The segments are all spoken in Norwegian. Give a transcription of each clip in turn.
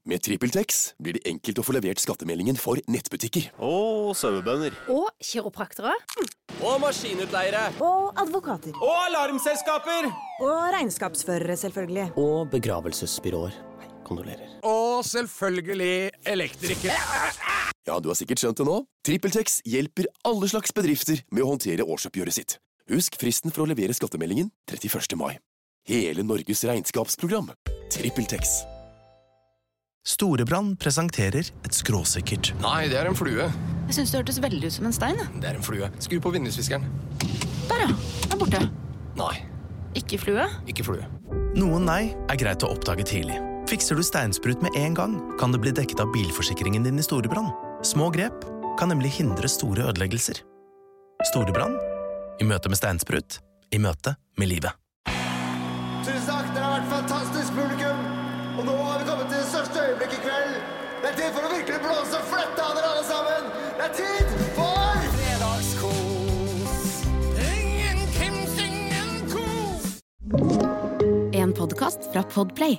Med TrippelTex blir det enkelt å få levert skattemeldingen for nettbutikker. Og sauebønder. Og kiropraktere. Og maskinutleiere. Og advokater. Og alarmselskaper. Og regnskapsførere, selvfølgelig. Og begravelsesbyråer. Kondolerer. Og selvfølgelig elektrikere. Ja, du har sikkert skjønt det nå. TrippelTex hjelper alle slags bedrifter med å håndtere årsoppgjøret sitt. Husk fristen for å levere skattemeldingen 31. mai. Hele Norges regnskapsprogram. TrippelTex. Storebrand presenterer et skråsikkert. Nei, det en flue. Jeg synes det hørtes veldig ut som en stein. Det en flue. Skru på vindusviskeren. Der ja, den borte. Nei, Ikke flue. ikke flue. Noen nei greit å oppdage tidlig. Fikser du steinsprut med en gang, kan det bli dekket av bilforsikringen din i Storebrand. Små grep kan nemlig hindre store ødeleggelser. Storebrand. I møte med steinsprut. I møte med livet. Tusen takk, dere har vært fantastisk publikum. Og nå har vi kommet til det største øyeblikk i kveld. Det tid for å virkelig blåse flett av dere alle sammen. Det tid for fredagskos. Ingen Kims, ingen kos. En podcast fra Podplay.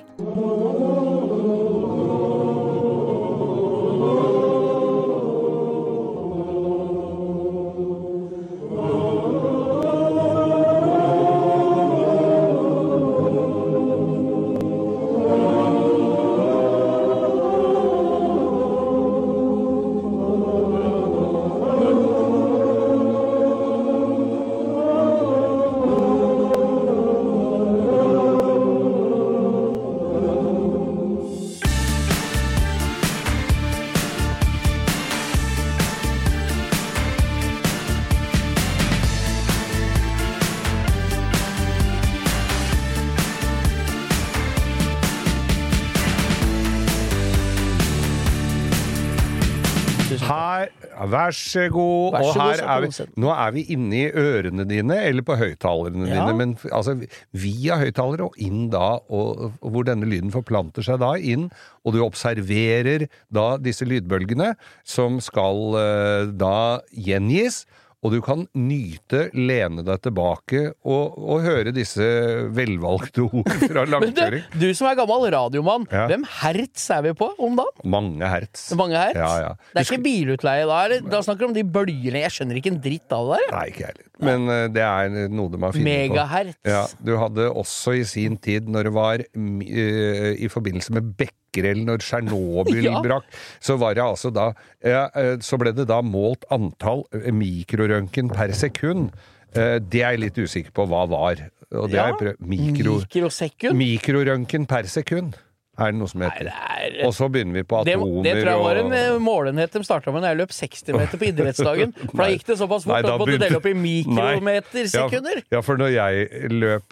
Her, vær så god. Vær så Og god, her sa er vi, produsenten. nå er vi inne i ørene dine, eller på høyttalerne Ja. dine, men altså via høyttalere og inn da, og hvor denne lyden forplanter seg da inn, og du observerer da disse lydbølgene som skal da gjengis, og du kan lene deg tilbake og høre disse velvalgte ord fra Men langkjøring. du som gammel radiomann, Ja. hvem hertz vi på om dagen? Mange hertz. Mange hertz? Ja, ja. Det ikke bilutleie da, eller? Da snakker du om de bølgene. Jeg skjønner ikke en dritt av det der. Nei, ikke heller. Men det er noe de har funnet på. Megahertz. Ja, du hadde også i sin tid, når det var i forbindelse med Becquerel, når Tsjernobyl Ja. brakk, så var det altså da så ble det da målt antall mikrorøntgen per sekund. Det er jeg litt usikker på hva var. Og det Ja. har jeg prøvd. Mikrosekund? Mikrorøntgen per sekund. Er det noe som heter? Og så begynner vi på Det atomer tror jeg var og en målenhet de startet med når jeg løp 60 meter på idrettsdagen. For da gikk det såpass fort Nei, at da du måtte begynte- dele opp i mikrometersekunder. Ja, for når jeg løp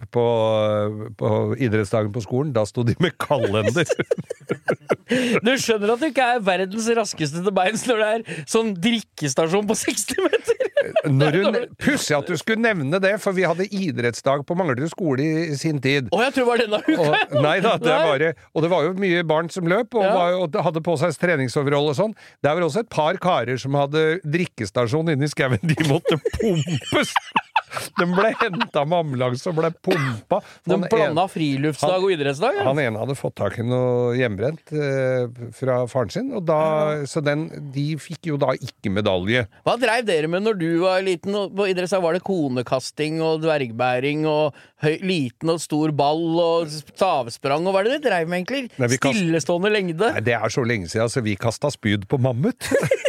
på idrettsdagen på skolen, da sto de med kalender. Du skjønner at du ikke er verdens raskeste til beins når det er sånn drikkestasjon på 60 meter. Pussig at du skulle nevne det, for vi hadde idrettsdag på Manglerud skole i sin tid. Å, jeg tror det var denne uka. Nei da, og det var jo mye barn som løp, og, og hadde på seg treningsoverall og sånn. Det var også et par karer som hadde drikkestasjon inne i skauen. De måtte pumpes! De ble hentet med ambulanse og ble pumpa. De blanda friluftsdag og idrettsdag. Ja. Han ene hadde fått tak i noe hjemmebrent fra faren sin, og så de fikk jo da ikke medalje. Hva drev dere med når du var liten? På idrettsdag var det konekasting og dvergbæring og liten og stor ball og stavsprang, og hva er det dere drev med egentlig? Nei, Stillestående lengde? Nei, det er så lenge siden, så vi kastet spyd på mammut.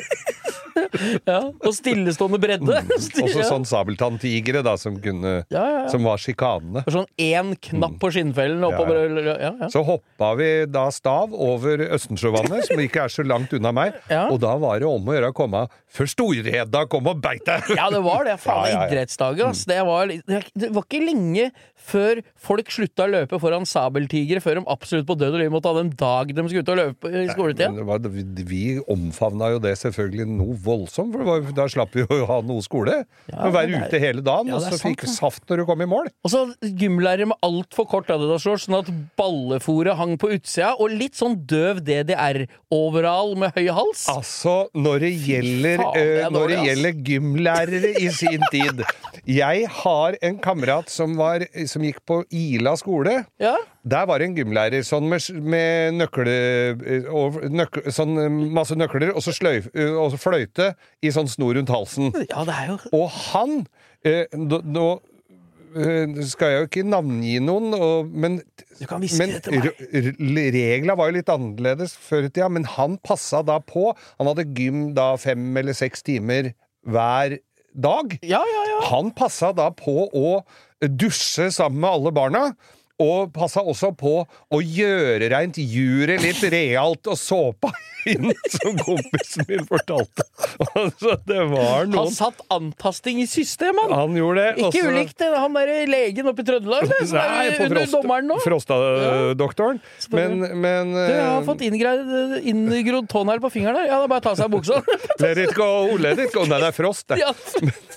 Ja, og stillestående bredde. Også sånn sabeltanntigre da, som var sjikanene. Sånn en knapp på skinnfellen oppover. Ja. Så hoppet vi da stav over Østensjøvannet, som ikke er så langt unna meg, og da var det om å gjøre å komme før Storheda kom og beit deg. Ja, det var det. Faen, idrettsdagen, ass. Det var ikke lenge før folk slutta å løpe foran sabeltigre, før de absolutt på død og liv måtte ha den dag de skulle ut og løpe i skoletida. Vi omfavna jo det selvfølgelig noe voldsomt, for da slapp vi jo ha noe skole. Ja, være ute hele dagen, og så fikk vi saft når du kom i mål. Og så gymlærere med alt for kort Adidas-shorts, sånn at balleforet hang på utsida, og litt sånn døv DDR-overall med høy hals. Altså, når det gjelder gymlærere i sin tid. Jeg har en kamerat som gikk på Ila skole, Der var det en gymlærer sånn med sånn masse nøkler, og så fløyte i sånn snor rundt halsen. Ja, det jo... Og han, nå skal jeg jo ikke navngi noen, men reglene var jo litt annerledes før i tida, men han passet da på. Han hadde gym da 5 eller 6 timer hver dag. Ja. Han passet da på å dusje sammen med alle barna, og passet også på å gjøre rent juret litt realt og såpa inn, som kompisen min fortalte. Altså, det var noen... Han satt antasting i systemet, han gjorde det. Ikke ulikt han der legen oppe i Trøndelag, som under dommeren nå. Frosta-doktoren. Men du har fått inngrodd tånegl på fingeren der. Ja, det er bare å ta seg av buksa. Let it go. Nei, det er Frost, det. Ja.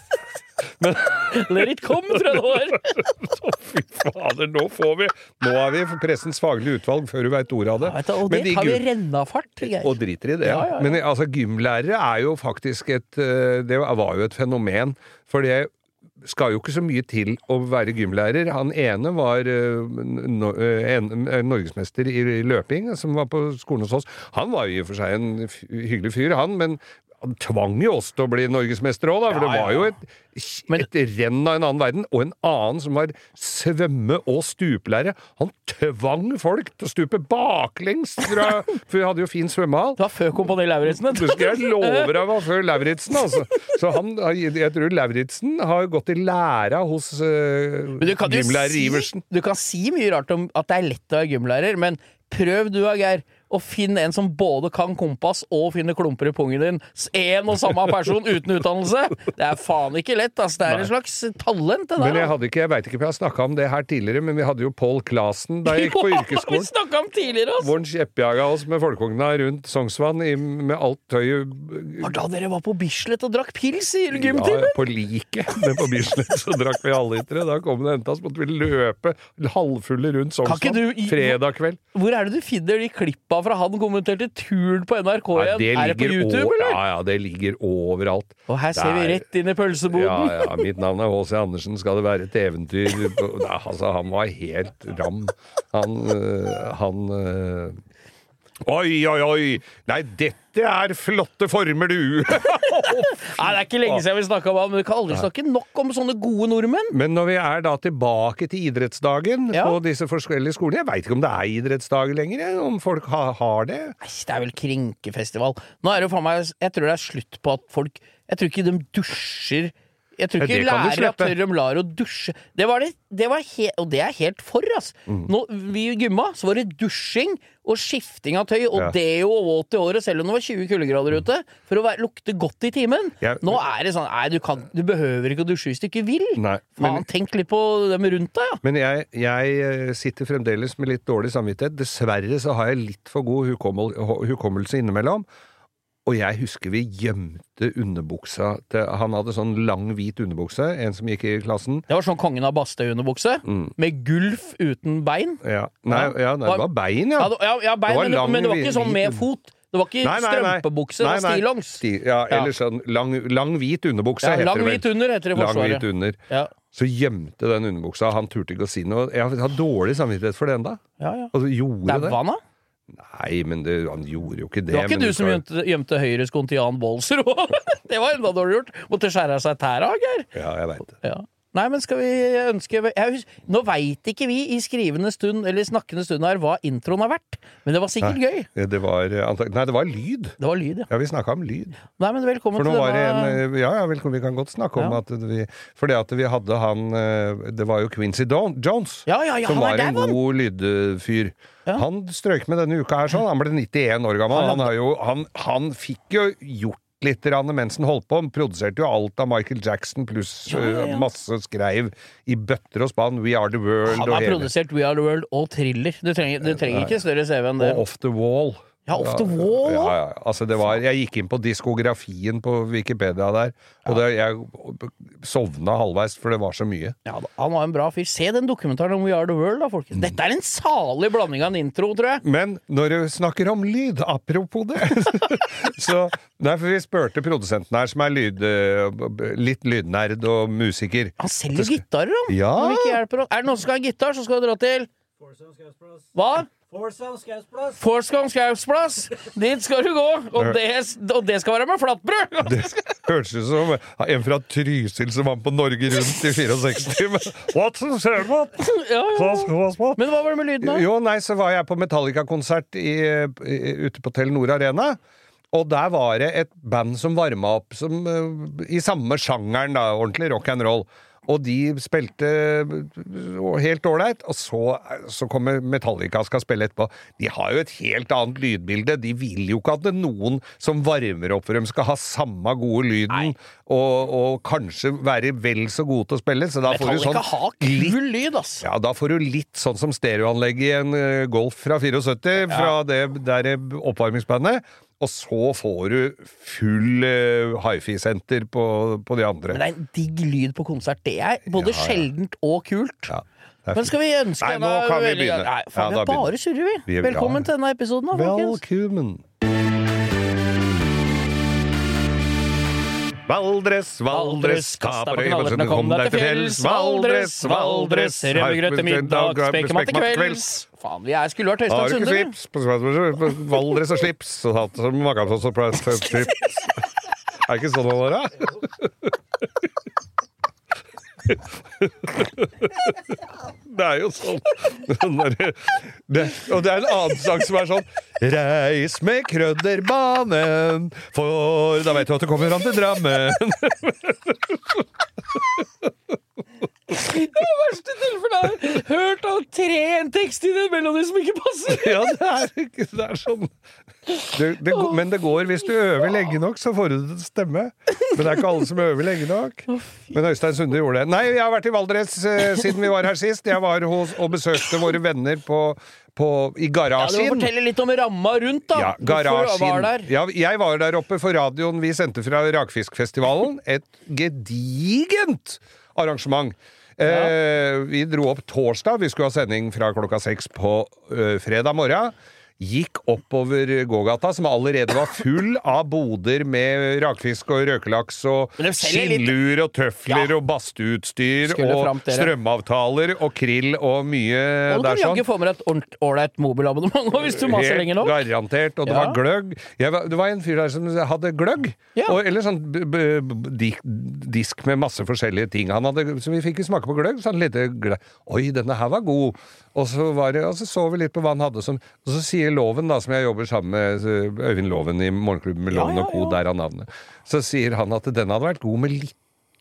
Let it come, tror jeg det var. Fy fader, nå er vi pressens faglige utvalg før du vet ordet av det. Ja, og det tar vi rennafart. Og driter i det. Ja. Men altså, gymlærere er jo faktisk det var jo et fenomen, for det skal jo ikke så mye til å være gymlærer. Han ene var norgesmester i løping, som var på skolen hos oss. Han var jo i og for seg en hyggelig fyr, men han tvang jo oss til å bli norgesmester også, da, for det var jo et renn av en annen verden, og en annen som var svømme- og stuplærer. Han tvang folk til å stupe baklengs, for vi hadde jo fin svømmehall. Det var før Kompani Lauritzen. Du skal jeg love deg var før Lauritzen, altså. Så jeg tror Lauritzen har gått i læra hos gymlærer Iversen. Du kan si mye rart om at det er lett å være gymlærer, men prøv du, Geir, og finn en som både kan kompass og finne klumper i pungen din. En og samme person uten utdannelse. Det er faen ikke lett, ass. Det er en slags talent, det der. Men jeg vet ikke om jeg har snakket om det her tidligere, men vi hadde jo Pål Klasen da jeg gikk på yrkesskolen. Vi snakket om tidligere, ass. Hvor han kjeppjaga oss med folkevogna rundt Sognsvann med alt tøyet. Var da dere var på Bislett og drakk pils i gymtimen? Ja, på like. Men på Bislett så drakk vi halvlitere. Da kom det hentas, måtte vi løpe halvfulle rundt Sognsvann. Fredag kveld. Hvor er det du finner de klippa fra han kommenterte turen på NRK igjen? Er det på YouTube, eller? Ja, det ligger overalt. Og her ser vi rett inn i pølseboden. Ja, mitt navn er H.C. Andersen, skal det være et eventyr? Altså, han var helt ram. Oi! Nei, dette er flotte former, du! Nei, det er ikke lenge siden vi snakket om han, men vi kan aldri snakke nok om sånne gode nordmenn. Men når vi er da tilbake til idrettsdagen på disse forskjellige skolene, jeg vet ikke om det er idrettsdager lenger, om folk har det. Nei, det er vel krinkefestival. Nå er det jo faen meg, jeg tror det er slutt på at folk, jeg tror ikke de dusjer. Jeg tror ikke lærere tør om lar å dusje. Det var og det er helt for, ass. Nå, vi gymma, så var det dusjing og skifting av tøy, og det jo våt i året, selv om det var 20 kuldegrader ute, for å lukte godt i timen. Nå er det sånn, du behøver ikke å dusje hvis du ikke vil. Faen, tenk litt på dem rundt deg, ja. Men jeg sitter fremdeles med litt dårlig samvittighet. Dessverre så har jeg litt for god hukommelse innimellom. Og jeg husker vi gjemte underbuksa til, han hadde sånn lang hvit underbukse, en som gikk i klassen. Det var sånn kongen av Bastøy-underbukse, med gulf uten bein. Ja, det var bein, ja. Ja, bein, men det var ikke sånn med fot. Det var ikke strømpebukse, det var stillongs. Ja, eller sånn lang hvit underbukse, heter det vel. Lang hvit under, heter det i Forsvaret. Lang hvit under. Så gjemte den underbuksa, han turte ikke å si noe. Jeg har dårlig samvittighet for det enda. Og så gjorde det. Vann, da? Nei, men han gjorde jo ikke det. Det var ikke du som gjemte høyreskoen til Jan Bolser også? Det var enda dårlig gjort. Måtte skjære seg tæra, Geir. Ja, jeg vet det. Ja. Nei, men skal vi ønske nå vet ikke vi i skrivende stund eller snakkende stund her hva introen har vært, men det var sikkert gøy. Det var lyd. Det var lyd, ja. Ja, vi snakket om lyd. Nei, men velkommen til denne... velkommen, vi kan godt snakke om at fordi at vi hadde det var jo Quincy Jones, som var en god lydfyr. Han strøk med denne uka her sånn, han ble 91 år gammel, han fikk jo gjort litt mens han holdt på. Han produserte jo alt av Michael Jackson pluss masse skreiv i bøtter og spann. We Are The World. Han har produsert We Are The World og Thriller. Du trenger ikke større CV enn det. Og Off The Wall. Ja, Off The Wall. Ja. Altså, jeg gikk inn på diskografien på Wikipedia der, og jeg sovna halvveis, for det var så mye. Ja, han var en bra fyr. Se den dokumentaren om We Are The World, da, folkens. Dette er en salig blanding av en intro, tror jeg. Men når du snakker om lyd, apropos det, for vi spurte produsenten her, som er litt lydnerd og musiker. Han selger gitarer, han. Ja. Er det noen som skal ha en gitar, så skal du dra til Hva? Forskan Skausplass. Dit skal du gå, og det skal være med flatbrød. Det hørtes ut som en fra Trysil som var på Norge Rundt i 64. Men hva var det med lyden da? Jo, nei, så var jeg på Metallica-konsert ute på Telenor Arena. Og der var det et band som varmet opp i samme sjangeren da, ordentlig rock and roll. Og de spilte helt ordentlig, og så kommer Metallica og skal spille etterpå. De har jo et helt annet lydbilde. De vil jo ikke at noen som varmer opp for dem skal ha samme gode lyden, og kanskje være vel så gode til å spille. Så da Metallica får du har kul lyd, ass. Ja, da får du litt sånn som stereoanlegg i en Golf fra 74, fra det der oppvarmingsbandet. Og så får du full hi-fi-senter på de andre. Men det en digg lyd på konsert. Det både sjeldent og kult. Ja, men skal vi ønske Nei, nå kan vi begynne. Nei, faen, vi bare surrer vi. Velkommen til denne episoden da, folkens. Velkommen. Valdres, Valdres, kaper knallertene, kom deg til fjells. Valdres, Valdres, rømmegrøt til middag, spekemat til kvelds. Faen, vi skulle vært Øystein Sunde. Har du ikke slips? Valdres og slips. Så satt som magaplass og slips. Ikke sånn å være? Det jo sånn. Og det en annen sang som sånn: Reis med krødderbanen, for da vet du at du kommer fram til Drammen. Det verste tilfellet hørt av 3 en tekst i den melodien som ikke passer. Ja, det sånn. Men det går, hvis du øver lenge nok, så får du det til å stemme. Men det ikke alle som øver lenge nok. Men Øystein Sunde gjorde det. Nei, jeg har vært i Valdres siden vi var her sist. Jeg var og besøkte våre venner i garasjen. Ja, du må fortelle litt om ramma rundt da. Ja, garasjen. Ja, jeg var der oppe for radioen vi sendte fra Rakfiskfestivalen. Et gedigent arrangement. Vi dro opp torsdag. Vi skulle ha sending fra 6:00 på fredag morgen. Gikk oppover gågata, som allerede var full av boder med rakfisk og røkelaks og skinnluer og tøfler og bastuutstyr og strømavtaler og krill og mye der sånn. Og du kan jo ikke få med deg et ordentlig mobilabonnement hvis du maser lenge nok. Garantert, og det var gløgg. Det var en fyr der som hadde gløgg, eller sånn disk med masse forskjellige ting. Så vi fikk smake på gløgg, sånn litt gløgg. Oi, denne her var god. Og så så vi litt på hva han hadde og så sier Loven da, som jeg jobber sammen med Øyvind Loven i Morgenklubben med Loven og Co, der han navnet. Så sier han at den hadde vært god med litt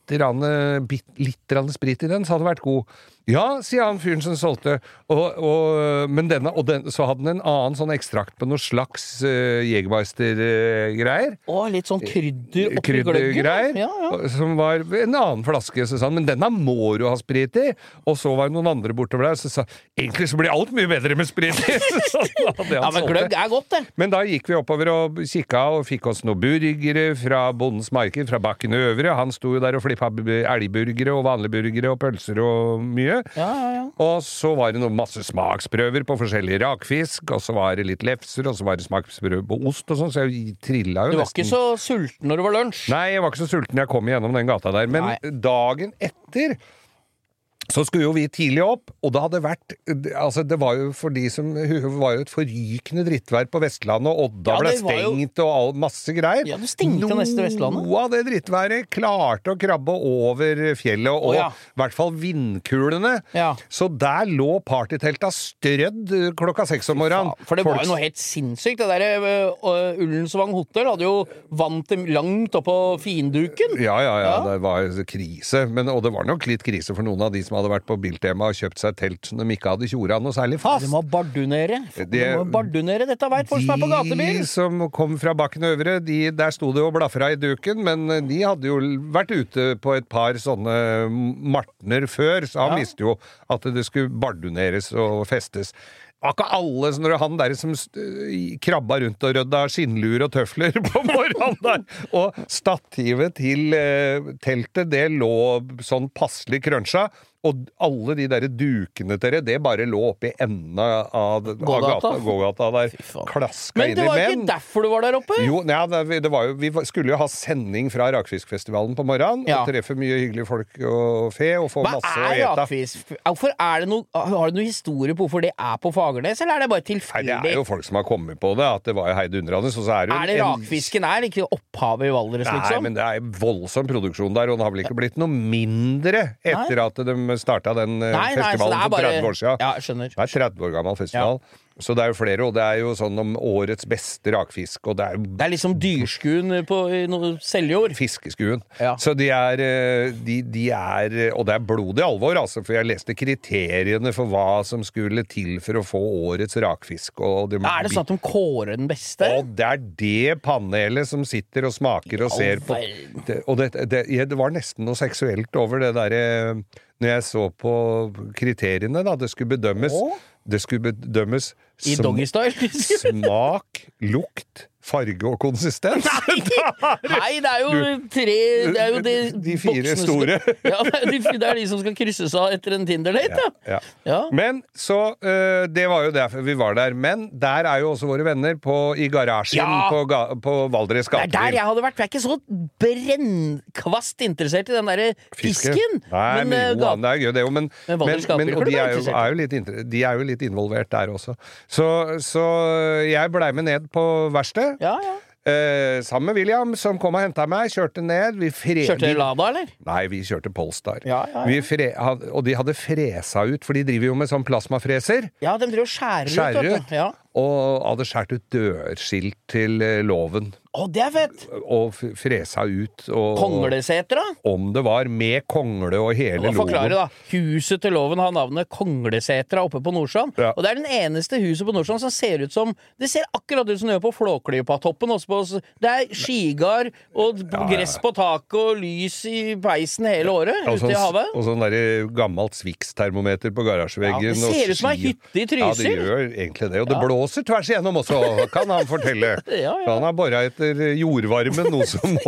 sprit i den, så hadde det vært god. Ja, sier han fyren som solgte, men så hadde den en annen sånn ekstrakt på noe slags Jägermeister-greier. Litt sånn krydder oppi gløggen. Som var en annen flaske, så sa han, men denne må du ha sprit i. Og så var det noen andre bortover der, så sa egentlig så blir alt mye bedre med sprit i. Ja, men gløgg godt det. Men da gikk vi oppover og kikka og fikk oss noen burgere fra Bondens Marked, fra Bakken Øvre. Han sto jo der og flippa elgburgere og vanlige burgere og pølser og mye. Og så var det masse smaksprøver på forskjellige rakfisk, og så var det litt lefser, og så var det smaksprøver på ost og sånn, så jeg trilla jo nesten. Du var ikke så sulten når det var lunsj? Nei, jeg var ikke så sulten jeg kom gjennom den gata der, men dagen etter så skulle jo vi tidlig opp, og det hadde vært, altså det var jo for de som, det var jo et forrykende drittvær på Vestlandet, og Odda ble stengt og masse greier. Ja, det stengte nesten Vestlandet. Noe av det drittværet klarte å krabbe over fjellet, og i hvert fall vindkulene. Så der lå partytelta strødd 6:00 om morgenen. For det var jo noe helt sinnssykt. Det der Ullensvang Hotel hadde jo vann til langt opp på finduken. Ja, det var krise, og det var nok litt krise for noen av de som hadde vært på Biltema og kjøpt seg telt som de ikke hadde tjora noe særlig fast. De må bardunere. Dette vet folk som er på gatebil. De som kom fra Bakken Øvre, der sto det og blafra i duken, men de hadde jo vært ute på et par sånne martner før, så han visste jo at det skulle barduneres og festes. Akkurat alle, så når det han der som krabba rundt og rødda skinnluer og tøfler på morgenen der, og stativet til teltet, det lå sånn passelig krønsja, og alle de der dukene dere, det bare lå oppe i enden av gågata der, klaska inn i. Men det var ikke derfor du var der oppe? Jo, ja, det var jo, vi skulle jo ha sending fra Rakfiskfestivalen på morgenen, og treffe mye hyggelige folk og fe, og få masse å ete. Hva rakfisk? Hvorfor er det har du noen historie på hvorfor det er på Fagernes, eller er det bare tilfeldig? Nei, det er jo folk som har kommet på det, at det var jo heidundrende, så er det jo... Er det rakfisken ikke opphavet i Valdres, liksom? Nei, men det er voldsom produksjon der, og det har vel ikke blitt noe mindre etter at de startet den festivalen for 30 år siden. Ja, jeg skjønner. Det er 30 år gammel festival. Ja. Så det er jo flere, og det er jo sånn om årets beste rakfisk, og det er jo... Det er liksom dyrskuen på Seljord. Fiskeskuen. Ja. Så de er, og det er blodig alvor, altså, for jeg leste kriteriene for hva som skulle til for å få årets rakfisk. Og det er det sånn at de kårer den beste? Og det er det panelet som sitter og smaker og ser på. Og det var nesten noe seksuelt over det der, når jeg så på kriteriene da, det skulle bedømmes i doggystyle? Smak, lukt, farge og konsistens. Nei, det er jo de fire store. Ja, det er de som skal krysses av etter en Tinder-date. Ja. Men så, det var jo derfor vi var der. Men der er jo også våre venner i garasjen på Valdres gater. Det er der jeg hadde vært. Jeg er ikke så brennkvast interessert i den der fisken. Nei, men det er gøy det jo. Men de er jo litt involvert der også. Så jeg ble med ned på verksted. Ja. Sammen med William, som kom og hentet meg, kjørte ned. Kjørte dere Lada, eller? Nei, vi kjørte Polestar. Ja. Og de hadde fresa ut, for de driver jo med sånn plasmafreser. Ja, de driver og skjærer ut. Ja. Og hadde skjært ut dørskilt til Loven. Det er fett! Og fresa ut. Kongleseter, da? Om det var med kongle og hele Loven. Forklare, da. Huset til Loven har navnet Konglesetra oppe på Nordstrand. Ja. Og det er den eneste huset på Nordstrand som ser ut som... Det ser akkurat ut som det gjør på Flåklypa-toppen. Det er skigard og gress på taket og lys i peisen hele året ute i havet. Og sånn der gammelt Swix-termometer på garasjeveggen. Ja, det ser ut som en hytte i Trysil. Ja, det gjør egentlig det. Og det blåser tvers igjennom også, kan han fortelle. Han har bare etter jordvarmen, noe som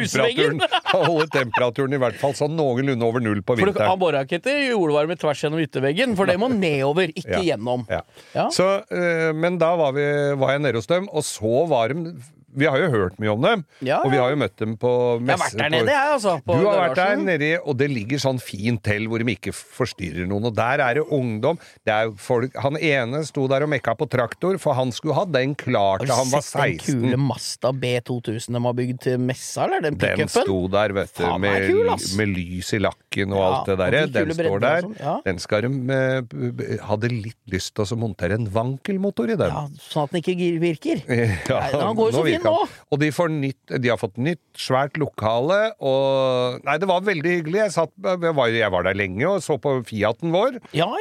holder temperaturen i hvert fall sånn noenlunde over null på vinteren. For han borrer ikke etter jordvarme tvers gjennom ytterveggen, for det må nedover, ikke gjennom. Ja. Så, men da var jeg nede hos dem, og så var de... Vi har jo hørt mye om dem, og vi har jo møtt dem på messe. Jeg har vært der nede, jeg, altså. Du har vært der nede, og det ligger sånn fint til hvor de ikke forstyrrer noen, og der er det ungdom. Det er folk, han ene sto der og mekka på traktor, for han skulle ha den klar til han var 16. Har du sett den kule Mazda B2000 de har bygd til messa, eller den pick-upen? Den sto der, vet du, med lys i lakken og alt det der. Den står der. Den skal de hadde litt lyst til å montere en vankelmotor i den. Ja, sånn at den ikke virker. Han går jo så fint. Og de har fått nytt, svært lokale, og nei, det var veldig hyggelig. Jeg var der lenge og så på Fiaten vår.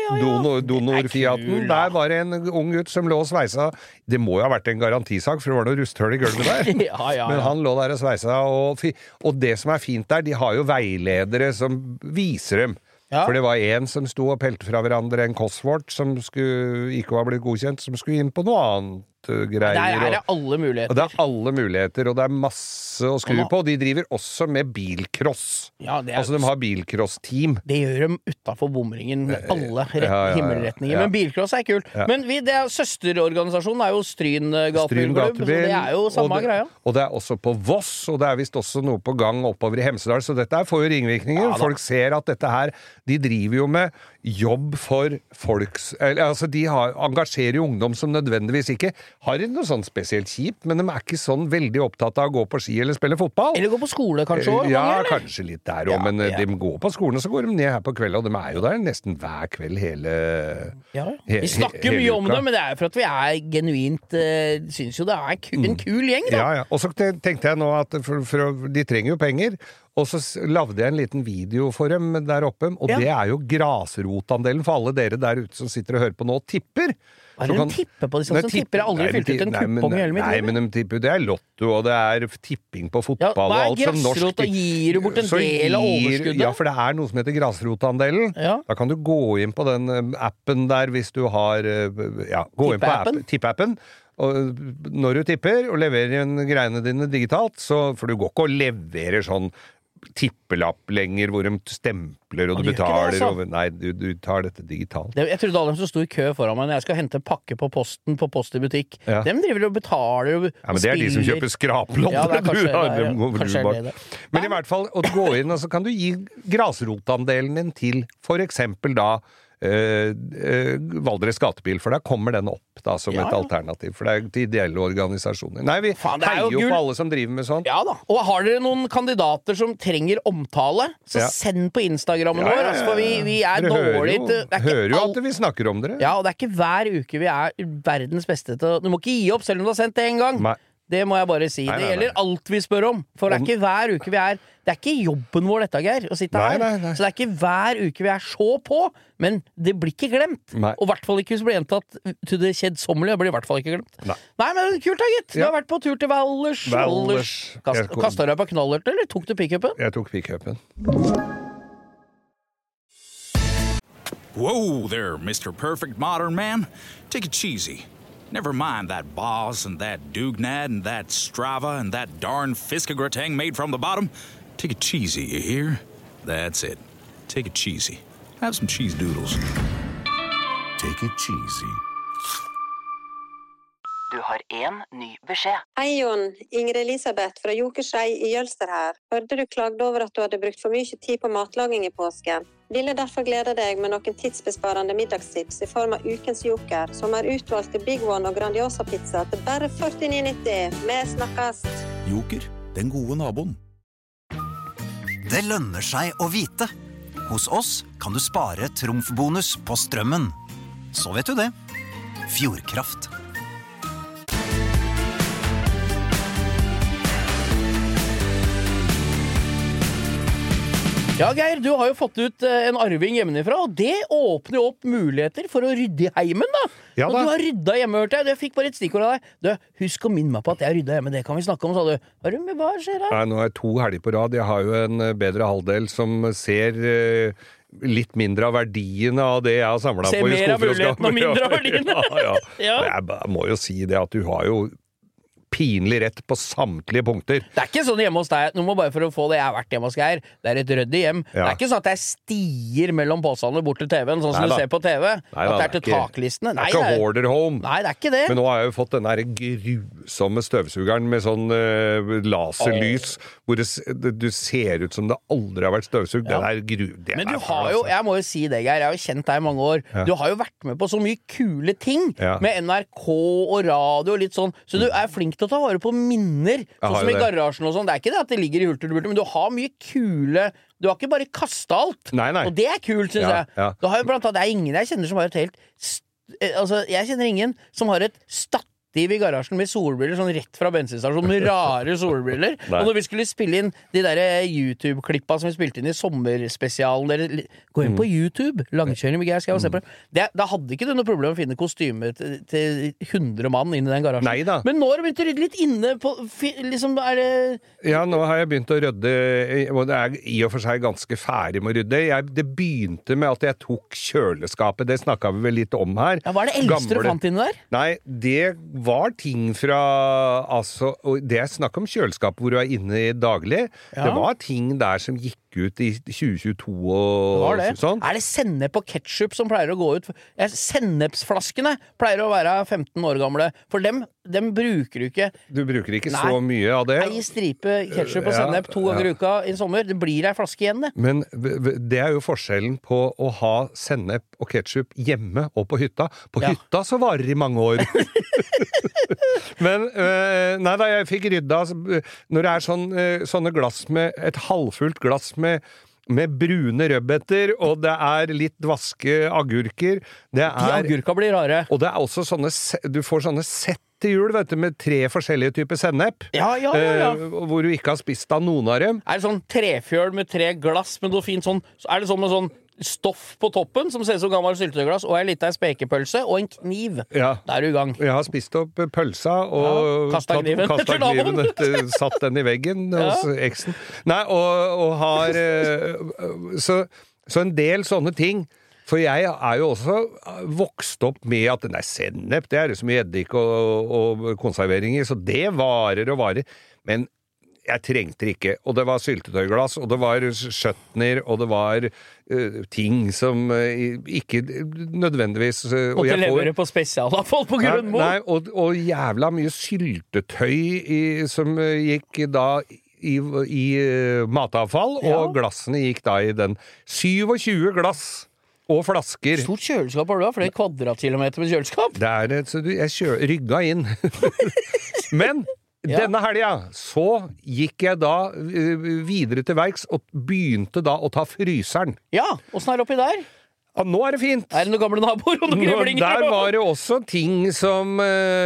Donor-Fiaten. Der var det en ung gutt som lå og sveisa. Det må jo ha vært en garantisak, for det var noe rusthull i gulvet der. Men han lå der og sveisa, og det som er fint der, de har jo veiledere som viser dem. For det var en som sto og pelte fra hverandre en Cosworth som ikke var blitt godkjent, som skulle inn på noe annet greier. Der er det alle muligheter. Og det er alle muligheter, og det er masse å skru på. De driver også med bilcross. Altså de har bilcross-team. Det gjør de utenfor bomringen med alle himmelretninger. Men bilcross er kult. Men søsterorganisasjonen er jo Stryn Gatebilklubb, så det er jo samme greia. Og det er også på Voss, og det er vist også noe på gang oppover i Hemsedal, så dette får jo ringvirkninger. Folk ser at dette her, de driver jo med jobb for folks... Altså, de engasjerer jo ungdom som nødvendigvis ikke har noe sånn spesielt kjipt, men de er ikke sånn veldig opptatt av å gå på ski eller spille fotball. Eller gå på skole, kanskje også? Kanskje litt der også, men de går på skolen, så går de ned her på kvelden, og de er jo der nesten hver kveld hele Vi snakker mye om det, men det er for at vi er genuint synes jo det er en kul gjeng, da. Og så tenkte jeg nå at de trenger jo penger, og så lagde jeg en liten video for dem der oppe, og det er jo grasrotandelen for alle dere der ute som sitter og hører på nå og tipper. Er det en tippe på disse som tipper? Jeg har aldri fylt ut en kuppong i hele mitt liv. Nei, men de tipper, det er lotto, og det er tipping på fotball og alt som norsk. Hva er grasrota? Gir du bort en del av overskuddet? Ja, for det er noe som heter grasrotandelen. Da kan du gå inn på den appen der hvis du har gå inn på tippappen. Og når du tipper og leverer inn greiene dine digitalt, for du går ikke og leverer sånn tippelapp lenger, hvor de stempler og du betaler. Nei, du tar dette digitalt. Jeg trodde alle dem som stod i kø foran meg når jeg skal hente en pakke på posten på Post i butikk. Dem driver og betaler og men det er de som kjøper skraplodder. Men i hvert fall, å gå inn, og så kan du gi grasrotandelen din til for eksempel da Valdres gatebil, for da kommer den opp da, som et alternativ, for det er til ideelle organisasjoner. Nei, vi heier jo på alle som driver med sånt. Ja da, og har dere noen kandidater som trenger omtale, så send på Instagrammen vår, for vi er dårlige. Hører jo at vi snakker om dere. Ja, og det er ikke hver uke vi er verdens beste til. Du må ikke gi opp selv om du har sendt det en gang. Nei. Det må jeg bare si. Det gjelder alt vi spør om. For det er ikke hver uke vi er. Det er ikke jobben vår dette, Geir, å sitte her. Så det er ikke hver uke vi er så på. Men det blir ikke glemt. Og i hvert fall ikke hvis det blir gjentatt til det kjedsommelige. Det blir i hvert fall ikke glemt. Nei, men kult da, gitt. Du har vært på tur til Valdres. Kastet du deg på knallert, eller tok du pick-upen? Jeg tok pick-upen. Whoa there, Mr. Perfect Modern Man. Take it cheesy. Never mind that Boss and that Dugnad and that Strava and that darn Fiskagratang made from the bottom. Take it cheesy, you hear? That's it. Take it cheesy. Have some cheese doodles. Take it cheesy. Du har en ny beskjed. Hei Jon, Ingrid Elisabeth fra Jokerskei I Jølster her. Hørte du klagde over at du hadde brukt for mye tid på matlaging I påsken. Ville derfor glede deg med noen tidsbesparende middagstips I form av ukens joker, som utvalgte Big One og Grandiosa pizza til bare 49,90. Vi snakkes! Joker, den gode naboen. Det lønner seg å vite. Hos oss kan du spare trumfbonus på strømmen. Så vet du det. Fjordkraft. Ja, Geir, du har jo fått ut en arving hjemmefra, og det åpner jo opp muligheter for å rydde I heimen, da. Ja, da. Og du har rydda hjemme, hørte jeg. Jeg fikk bare et stikkord av deg. Du, husk å minne meg på at jeg rydda hjemme, det kan vi snakke om, sa du. Hva skjer her? Nei, nå er jeg 2 helger på rad. Jeg har jo en bedre halvdel som ser litt mindre av verdiene av det jeg har samlet på I skuffer. Ser mer av muligheten og mindre av verdiene. Ja. Jeg må jo si det at du har jo pinlig rett på samtlige punkter. Det er ikke sånn hjemme hos deg, nå må bare for å få det jeg har vært hjemme hos Geir, det er et ryddig hjem. Det er ikke sånn at det stier mellom påsene bort til TV-en, sånn som du ser på TV. At det er til taklistene. Det er ikke hoarder home. Nei, det er ikke det. Men nå har jeg jo fått den der grusomme støvsugeren med sånn laserlys, hvor du ser ut som det aldri har vært støvsugd. Men du har jo, jeg må jo si det, Geir, jeg har jo kjent deg I mange år. Du har jo vært med på så mye kule ting, med NRK og radio og litt sånn, så du er flink til å ta vare på minner, sånn som I garasjen og sånn. Det er ikke det at det ligger I hulter, men du har mye kule. Du har ikke bare kastet alt. Nei. Og det er kult, synes jeg. Du har jo blant annet, det er ingen jeg kjenner som har et helt jeg kjenner ingen som har et stativ I garasjen med solbriller, sånn rett fra bensinstasjonen med rare solbriller. Og når vi skulle spille inn de der YouTube-klippa som vi spilte inn I sommerspesialen, dere gå inn på YouTube, langkjøring med Geir, skal jeg se på det. Da hadde ikke du noe problem å finne kostyme til 100 mann inn I den garasjen. Neida. Men nå har du begynt å rydde litt inne på, liksom, det... Ja, nå har jeg begynt å rydde, og det I og for seg ganske ferdig med å rydde. Det begynte med at jeg tok kjøleskapet, det snakket vi vel litt om her. Ja, hva det eldste du fant inne der? Nei, det var ting fra, altså, og det jeg snakker om kjøleskapet hvor du inne daglig, det var ting der som gikk ut I 2022 og sånn. Er det sennep og ketchup som pleier å gå ut? Sennepsflaskene pleier å være 15 år gamle, for dem bruker du ikke. Du bruker ikke så mye av det. Ei stripe ketchup og sennep 2 ganger I uka I sommer, det blir ei flaske igjen det. Men det jo forskjellen på å ha sennep og ketchup hjemme og på hytta. På hytta så varer det I mange år. Men, nei da, jeg fikk rydda, når det sånne glass med, et halvfullt glass med brune rødbeter, og det litt vaske agurker. De agurka blir rare. Og det også sånne, du får sånne sett til jul, vet du, med 3 forskjellige typer sennep. Ja. Hvor du ikke har spist av noen av dem. Det sånn trefjøl med 3 glass, men noe fint sånn, det sånn med sånn stoff på toppen, som ser ut som gammel syltetøyglass, og en liten spekepølse, og en kniv. Da du I gang. Jeg har spist opp pølsa, og kastet kniven, satt den I veggen hos eksen. Nei, og har så en del sånne ting. For jeg jo også vokst opp med at sennep, det det så mye eddik og konservering I, så det varer og varer. Men jeg trengte ikke, og det var syltetøyglass, og det var skjøttner, og det var ting som ikke nødvendigvis Måtte levere på spesialavfall på Grønmo. Nei, og jævla mye syltetøy som gikk da i matavfall, og glassene gikk da i den 27 glass og flasker. Stort kjøleskap har du da, flere kvadratkilometer med kjøleskap. Det så jeg rygga inn. Men denne helga så gikk jeg da videre til verks og begynte da å ta fryseren. Ja, hvordan det oppi der? Ja, nå det fint. Det noen gamle naboer og noen grevlinger. Der var det også ting som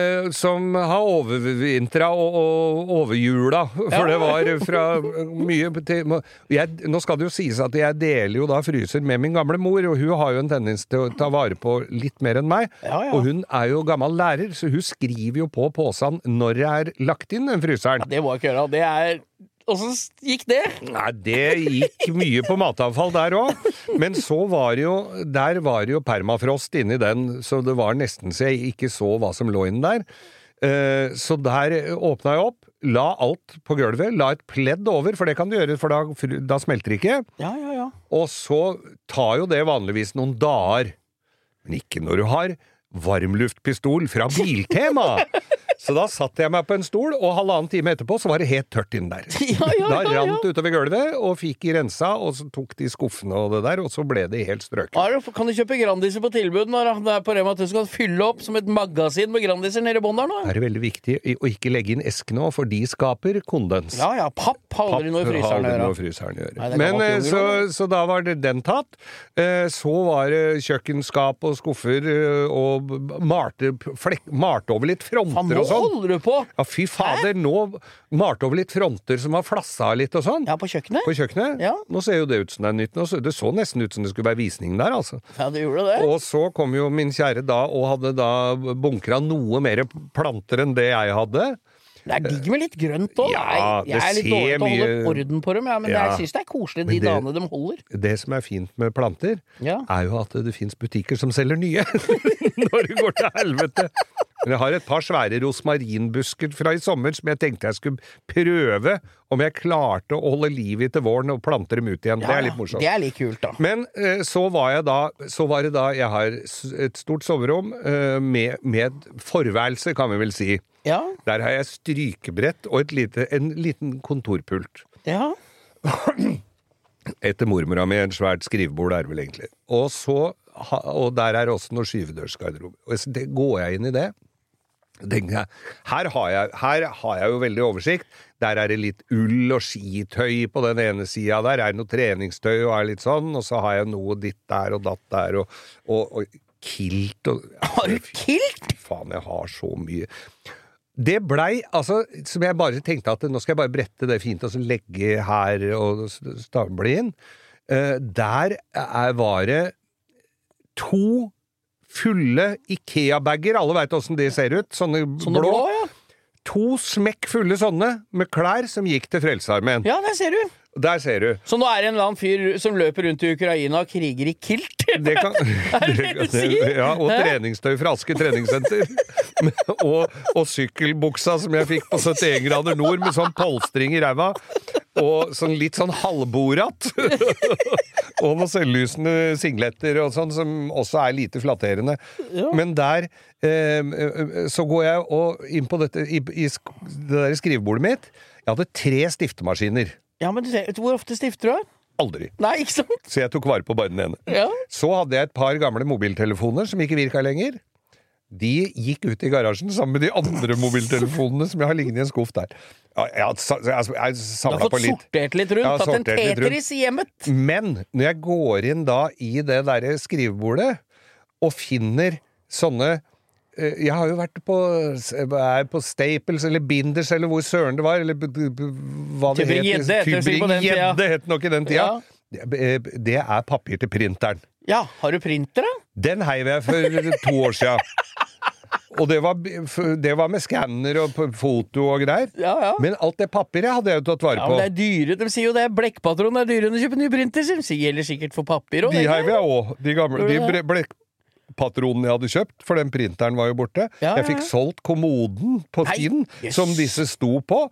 har overvintra og overjula. For det var fra mye til nå skal det jo sies at jeg deler jo da fryser med min gamle mor, og hun har jo en tendens til å ta vare på litt mer enn meg. Og hun jo gammel lærer, så hun skriver jo på påsen når det lagt inn den fryseren. Ja, det må jeg ikke gjøre. Det Hvordan gikk det? Nei, det gikk mye på matavfall der også. Men så var det jo permafrost inni den, så det var nesten så jeg ikke så hva som lå inni der. Så der åpnet jeg opp, la alt på gulvet, la et pledd over, for det kan du gjøre, for da smelter det ikke. Ja. Og så tar jo det vanligvis noen dager. Men ikke når du har varmluftpistol fra Biltema. Så da satt jeg meg på en stol, og 1,5 time etterpå så var det helt tørt inn der. Da rant utover gulvet, og fikk i rensa, og så tok de skuffene og det der, og så ble det helt strøket. Kan du kjøpe Grandiser på tilbud når det på Rema 1000 skal fylle opp som et magasin med Grandiser nede i bånn der nå? Det veldig viktig å ikke legge inn eskene også, for de skaper kondens. Ja, papp har aldri noe i fryseren å gjøre. Men så da var det den tatt. Så var det kjøkkenskap og skuffer, og marte over litt fronter og sånn. Holder du på? Ja, fy fader, nå marte over litt fronter som var flassa litt og sånn. Ja, på kjøkkenet? På kjøkkenet. Ja. Nå ser jo det ut som det nytt. Det så nesten ut som det skulle være visning der, altså. Ja, det gjorde det. Og så kom jo min kjære da, og hadde da bunkret noe mer planter enn det jeg hadde. Det digg med litt grønt også. Ja, jeg litt dårlig til å holde orden på dem, men jeg synes det koselig de dagene de holder. Det som fint med planter, jo at det finnes butikker som selger nye når det går til helvete. Men jeg har et par svære rosmarinbusker fra i sommer som jeg tenkte jeg skulle prøve om jeg klarte å holde liv i til våren og plante dem ut igjen. Det litt morsomt. Det litt kult da. Men så var det da jeg har et stort soverom med forværelse, kan vi vel si. Ja. Der har jeg strykebrett og en liten kontorpult. Ja. Etter mormora mi en svært skrivebord der vel egentlig. Og der også noe skyvedørsgarderobe. Og det går jeg inn i det. Her har jeg jo veldig oversikt. Der det litt ull og skitøy på den ene siden. Der det noe treningstøy og litt sånn. Og så har jeg noe ditt der og datt der og kilt. Har du kilt? Faen, jeg har så mye. Det blei, altså, som jeg bare tenkte at nå skal jeg bare brette det fint og så legge her og stable inn. Der var det 2 fulle IKEA-bagger, alle vet hvordan de ser ut, sånne blå. Ja. 2 smekkfulle sånne med klær som gikk til Frelsesarmeen. Ja, der ser du. Der ser du. Så nå det en eller annen fyr som løper rundt i Ukraina og kriger i kilt? Det du sier? Ja, og treningstøy fra Aske treningssenter. og sykkelbuksa som jeg fikk på 71 grader nord med sånn polstring i ræva. Og litt sånn halvborat. Og noen selvlysende singletter og sånn, som også lite flatterende. Ja. Men der så går jeg inn på dette i det der skrivebordet mitt. Jeg hadde 3 stiftemaskiner. Ja, men hvor ofte stifter du? Aldri. Nei, ikke sant? Så jeg tok vare på bare den ene. Ja. Så hadde jeg et par gamle mobiltelefoner som ikke virka lenger. De gikk ut i garasjen sammen med de andre mobiltelefonene som jeg har liggende i en skuff der. Jeg samlet på litt. Du har fått sortert litt rundt, tatt en Tetris i hjemmet. Men når jeg går inn da i det der skrivebordet og finner sånne jeg har jo vært på Staples eller Binders eller hvor søren det var, eller hva det het. Tybring-Gjedde het nok i den tida. Ja. Det papir til printeren. Ja, har du printer da? Den heiv jeg for 2 år siden. Og det var med skanner og foto og greier. Ja. Men alt det papiret hadde jeg jo tatt vare på. Ja, men det dyre. De sier jo det blekkpatron, det dyre å kjøpe nye printer. De gjelder sikkert for papir også. De heiv jeg også. De gamle, blekkpatronen jeg hadde kjøpt, for den printeren var jo borte. Jeg fikk solgt kommoden på tiden, som disse sto på.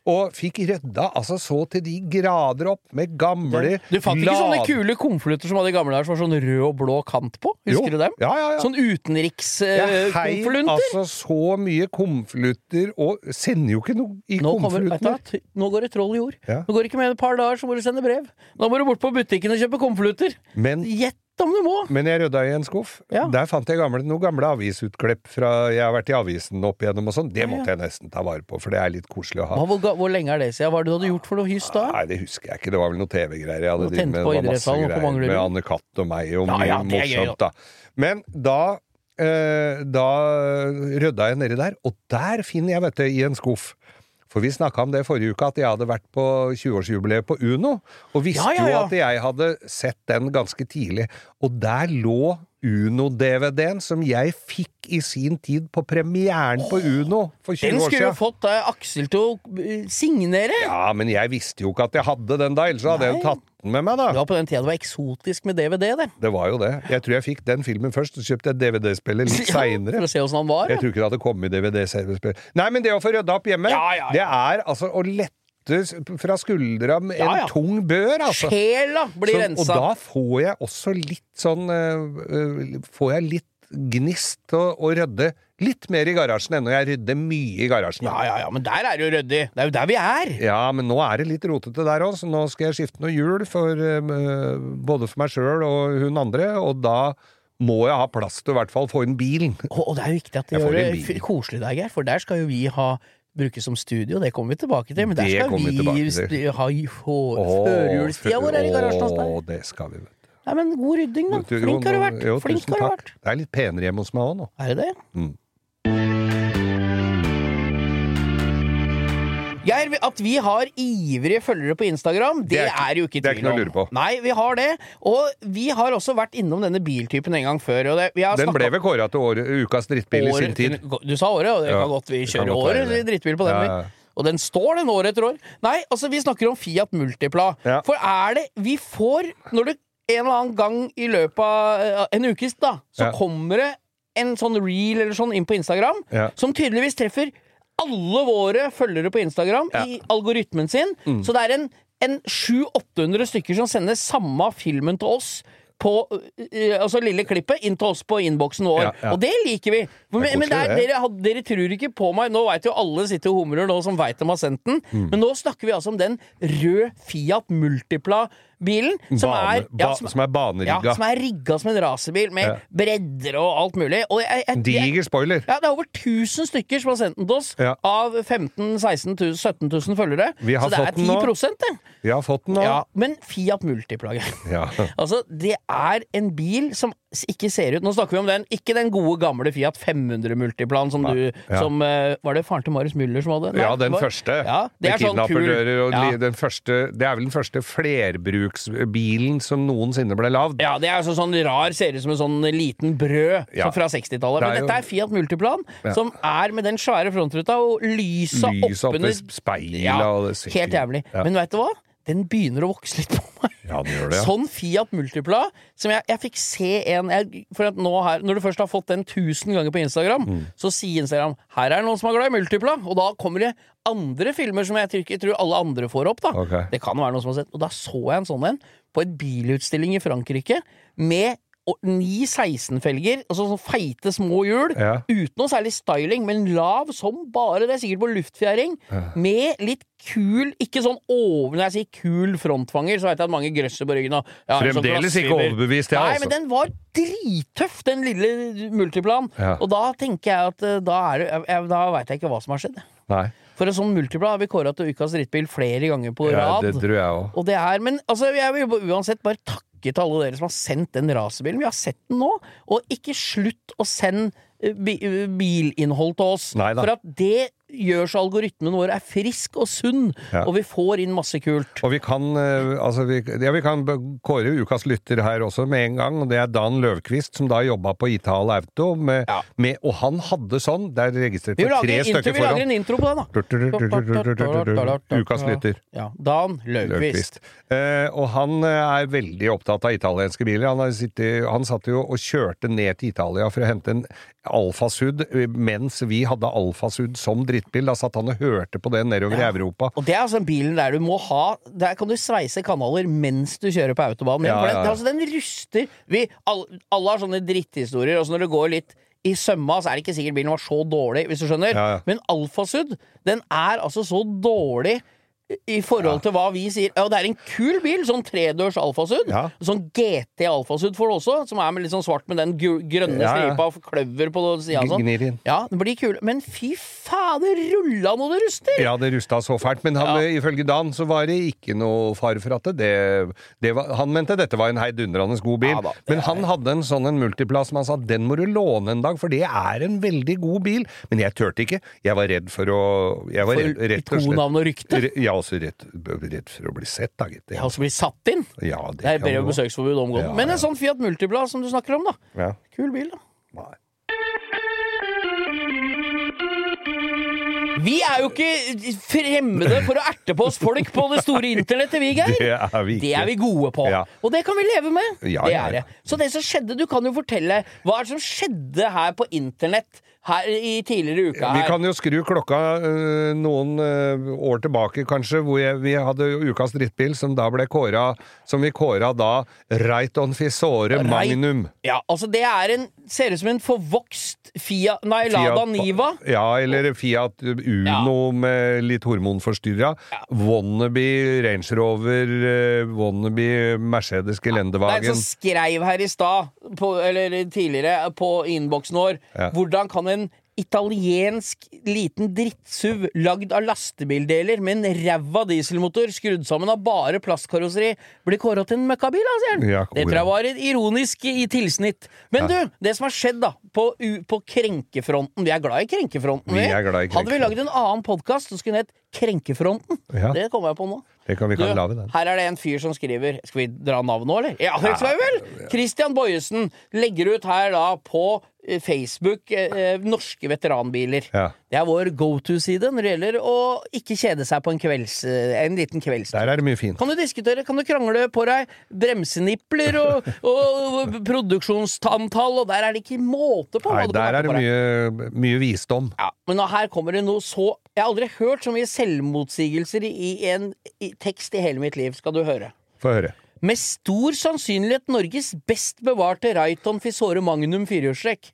og fikk rydda altså så til de grader opp med gamle Du fant ikke sånne kule konvolutter som hadde gamle der som var sånn rød og blå kant på? Husker du dem? Ja. Sånn utenrikskonvolutter? Altså så mye konvolutter, og sender jo ikke noe i konvoluttene. Nå går det troll i jord. Ja. Nå går det ikke med et par dager, så må du sende brev. Nå må du bort på butikken og kjøpe konvolutter. Gjett om du må. Men jeg rydda i en skuff. Der fant jeg noen gamle avisutklipp fra jeg har vært i avisen opp igjennom og sånn. Det måtte jeg nesten ta vare på, for det er litt koselig å ha. Hvor lenge er det siden? Hva er det du hadde gjort for noe hyss da? Nei, det husker jeg ikke. Det var vel noe TV-greier. Jeg hadde drevet med masse greier med Anne Katt og meg og mye morsomt da. Men da rydda jeg nedi der, og der finner jeg, vet du, i en skuff. For vi snakket om det forrige uke, at jeg hadde vært på 20-årsjubileet på Uno, og visste jo at jeg hadde sett den ganske tidlig. Og der lå Uno-DVD-en som jeg fikk i sin tid på premieren på Uno for 20 år siden. Den skulle jo fått Aksel til å signere. Ja, men jeg visste jo ikke at jeg hadde den da, ellers hadde jeg jo tatt den med meg da. Det var på den tiden det var eksotisk med DVD, det. Det var jo det. Jeg tror jeg fikk den filmen først, så kjøpte jeg DVD-spillet litt senere. For å se hvordan han var. Jeg tror ikke det hadde kommet DVD-spillet. Nei, men det å få rydda opp hjemme, det er altså å lette fra skuldra med en tung bør, altså. Sjela blir rensa. Og da får jeg også litt sånn, får jeg litt gnist og rydde litt mer i garasjen enn når jeg rydder mye i garasjen. Ja, men der er det jo ryddig. Det er jo der vi er. Ja, men nå er det litt rotete der også, så nå skal jeg skifte noe hjul både for meg selv og hun andre, og da må jeg ha plass til i hvert fall få inn bilen. Og det er jo viktig at det gjør det koselig der, Geir, for der skal jo vi bruke som studio, det kommer vi tilbake til, men der skal vi ha førjulstida vår her i garasjen hos deg. Det skal vi, vet du. Nei, men god rydding da. Flink har du vært. Flink har du vært. Det er litt penere hjemme hos meg også nå. Er det det? Geir, at vi har ivrige følgere på Instagram, det er jo ikke tvil om. Det er ikke noe å lure på. Nei, vi har det. Og vi har også vært innom denne biltypen en gang før. Og den ble vel kåret til ukas drittbil i sin tid. Du sa året, og det kan godt vi kjører året drittbil på den. Og den står den år etter år. Nei, altså vi snakker om Fiat Multipla. For er det, vi får, når det en eller annen gang i løpet av en ukes da, så kommer det en sånn reel eller sånn inn på Instagram, som tydeligvis treffer alle våre følgere på Instagram i algoritmen sin. Så det er en 700-800 stykker som sender samme filmen til oss på altså lille klippet inn til oss på innboksen vår. Og det liker vi. Men dere tror ikke på meg. Nå vet jo alle sitter og humrer nå som vet de har sendt den. Men nå snakker vi altså om den rød Fiat Multipla bilen, som er banerigga. Ja, som er rigga som en racerbil, med bredder og alt mulig. Og diger spoiler. Ja, det er over 1000 stykker som har sendt den til oss, av 15 16 000, 17 000 følgere. Så det er 10%, det. Vi har fått den nå. Ja, men Fiat Multipla, altså, det er en bil som ikke ser ut, nå snakker vi om den, ikke den gode gamle Fiat 500 Multiplan som som, var det faren til Marius Müller som hadde? Ja, den første. Ja, det er sånn kul. Den første, det er vel den første flerbruksbilen som noensinne ble lavd. Ja, det er sånn rar, ser ut som en sånn liten brød fra 60-tallet. Men dette er Fiat Multiplan, som er med den svære frontruta og lysa oppunder speilet og det sikkert. Helt jævlig. Men vet du hva? Den begynner å vokse litt på meg. Ja, den gjør det, Sånn Fiat Multipla, som jeg fikk se for at nå her, når du først har fått den 1000 ganger på Instagram, så sier Instagram, her er noen som er glad i Multipla, og da kommer det andre filmer som jeg tror alle andre får opp da. Det kan være noen som har sett, og da så jeg en sånn en på et bilutstilling i Frankrike, med 9-16-felger, altså sånn feite små hjul, uten noe særlig styling, men lav som bare det, sikkert på luftfjæring, med litt kul, ikke sånn når jeg sier kul frontfanger, så vet jeg at mange grøsser på ryggen. Fremdeles ikke overbevist, Nei, men den var drittøff, den lille Multiplan. Og da tenker jeg at da vet jeg ikke hva som har skjedd. Nei. For en sånn Multipla har vi kåret til ukas drittbil flere ganger på rad. Det tror jeg også. Og det men altså, jeg vil uansett bare takke til alle dere som har sendt den racerbilen. Vi har sett den nå, og ikke slutt å sende bilinnhold til oss. Neida. For at det gjør så algoritmen vår er frisk og sunn, og vi får inn masse kult. Og vi kan, vi kan kåre ukas lytter her også med en gang, og det er Dan Løvqvist, som da jobbet på Ital Auto, og han hadde sånn, det er registrert på 3 stykker foran. Vi lager en intro på den da. Ukas lytter. Ja, Dan Løvqvist. Og han er veldig opptatt av italienske biler. Han satt jo og kjørte ned til Italia for å hente en Alfa Sud, mens vi hadde Alfa Sud som drittbil drittbil, da satt han og hørte på det nedover i Europa. Og det altså en bilen der du må ha, der kan du sveise kanaler mens du kjører på autobanen. Altså, den ruster. Alle har sånne dritthistorier, og så når det går litt i sømma, så det ikke sikkert bilen var så dårlig, hvis du skjønner. Men Alfa Sud, den altså så dårlig i forhold til hva vi sier. Ja, det en kul bil, sånn 3-dørs Alfa Sud. Sånn GT Alfa Sud får du også, som med litt sånn svart med den grønne stripa av kløver på siden sånn. Ja, det blir kul. Men fy faen, det rullet når det ruster! Ja, det rustet så fælt. Men ifølge Dan så var det ikke noe fare for at han mente dette var en heidundrende god bil. Men han hadde en sånn multiplass som han sa, den må du låne en dag, for det en veldig god bil. Men jeg tørte ikke. Jeg var redd for å... Jeg var rett og slett... Ikonavn og rykte? Ja, også redd for å bli sett, da, gitt. Ja, altså bli satt inn? Ja, det ber jo besøksforbud omgående. Men en sånn Fiat Multipla som du snakker om, da. Ja. Kul bil, da. Nei. Vi jo ikke fremmede for å erte på oss folk på det store internettet, vi, Geir. Vi ikke. Det vi gode på. Ja. Og det kan vi leve med. Ja, det. Så det som skjedde, du kan jo fortelle, hva det som skjedde her på internett her i tidligere uka her? Vi kan jo skru klokka noen år tilbake, kanskje, hvor vi hadde ukas drittbil, som da ble som vi kåret da Raiton Fisore Magnum. Ja, altså det ser ut som en forvokst Lada Niva. Ja, eller Fiat Uno med litt hormonforstyrret. Wannabe Range Rover, Wannabe Mercedes Gelendewagen. Det som skrev her i stad, eller tidligere på innboksen vår, hvordan kan en italiensk liten drittsuv lagd av lastebildeler med en ræva dieselmotor skrudd sammen av bare plastkarosseri blir kåret til en møkkabil, altså. Det tror jeg var ironisk i tilsnitt. Men du, det som har skjedd da på krenkefronten, vi glad i krenkefronten, hadde vi lagd en annen podcast så skulle den hett Krenkefronten. Det kommer jeg på nå. Det kan vi lave den. Her det en fyr som skriver, skal vi dra navn nå, eller? Ja, det skal vi vel! Christian Boyesen legger ut her da på Facebook norske veteranbiler. Det vår go-to-side når det gjelder å ikke kjede seg på en liten kvelds. Der det mye fint. Kan du diskutere, kan du krangle på deg bremsenipler og produksjonsantall, og der det ikke måte på. Nei, der det mye visdom. Ja, men her kommer det noe så... Jeg har aldri hørt så mye selvmotsigelser i en tekst i hele mitt liv, skal du høre. Få høre. Med stor sannsynlighet Norges best bevarte Raiton Fisore Magnum 4-hjulstrekk.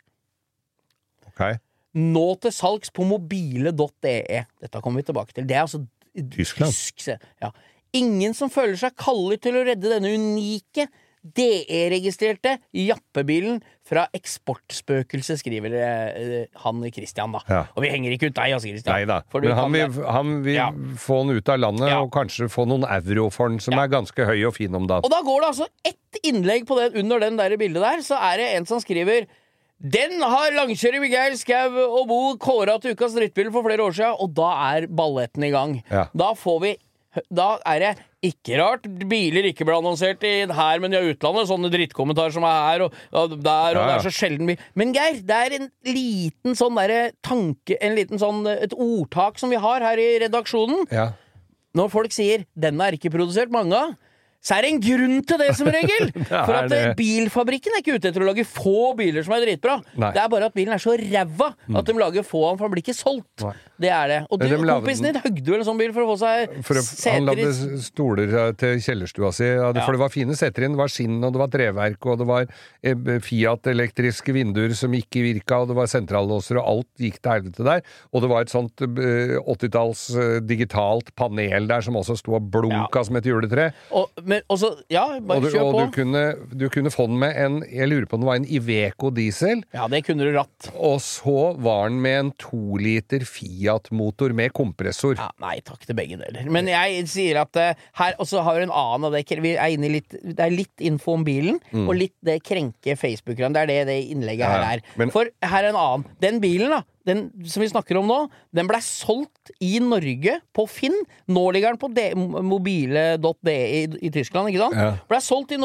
Nå til salgs på mobile.de. Dette kommer vi tilbake til. Det altså Tyskland. Tysk. Ja. Ingen som føler seg kallet til å redde denne unike DE-registrerte jappebilen fra eksportspøkelse, skriver han Christian da. Og vi henger ikke ut deg, altså, Christian. Neida, men han vil få den ut av landet og kanskje få noen euro for den som ganske høy og fin om dagen. Og da går det altså ett innlegg på under den der bildet der, så det en som skriver: den har langkjører Miguel Skau og Bo kåret til ukas drittbil for flere år siden, og da balletten i gang. Da det ikke rart biler ikke ble annonsert her, men i utlandet, sånne drittkommentarer som her og der, og det så sjelden bil. Men Geir, det en liten sånn der tanke, en liten sånn, et ordtak som vi har her i redaksjonen. Når folk sier, denne ikke produsert mange av, så det en grunn til det som regel. For at bilfabrikken ikke ute etter å lage få biler som dritbra. Det bare at bilen så ræva at de lager få av den, for den blir ikke solgt. Det det. Og du, kompisen din, høgde vel en sånn bil for å få seg seter? Han lagde stoler til kjellerstua si, for det var fine seter inn, det var skinn, og det var treverk, og det var Fiat-elektriske vinduer som ikke virka, og det var sentrallåser, og alt gikk til helvete der. Og det var et sånt 80-talls digitalt panel der som også stod og blunka som et juletre. Også, bare kjør på. Og du kunne få den med jeg lurer på om det var en Iveco diesel. Ja, det kunne du ratt. Og så var den med en 2 liter Fiat-motor med kompressor. Ja, nei, takk til begge deler. Men jeg sier at her også har vi en annen av det. Vi inne i det litt info om bilen, og litt det krenke Facebook-ene. Det innlegget her For her en annen. Den bilen da, den som vi snakker om nå, den ble solgt i Norge på Finn. Nå ligger den på mobile.de i Tyskland, ikke sant? Ble solgt i Norge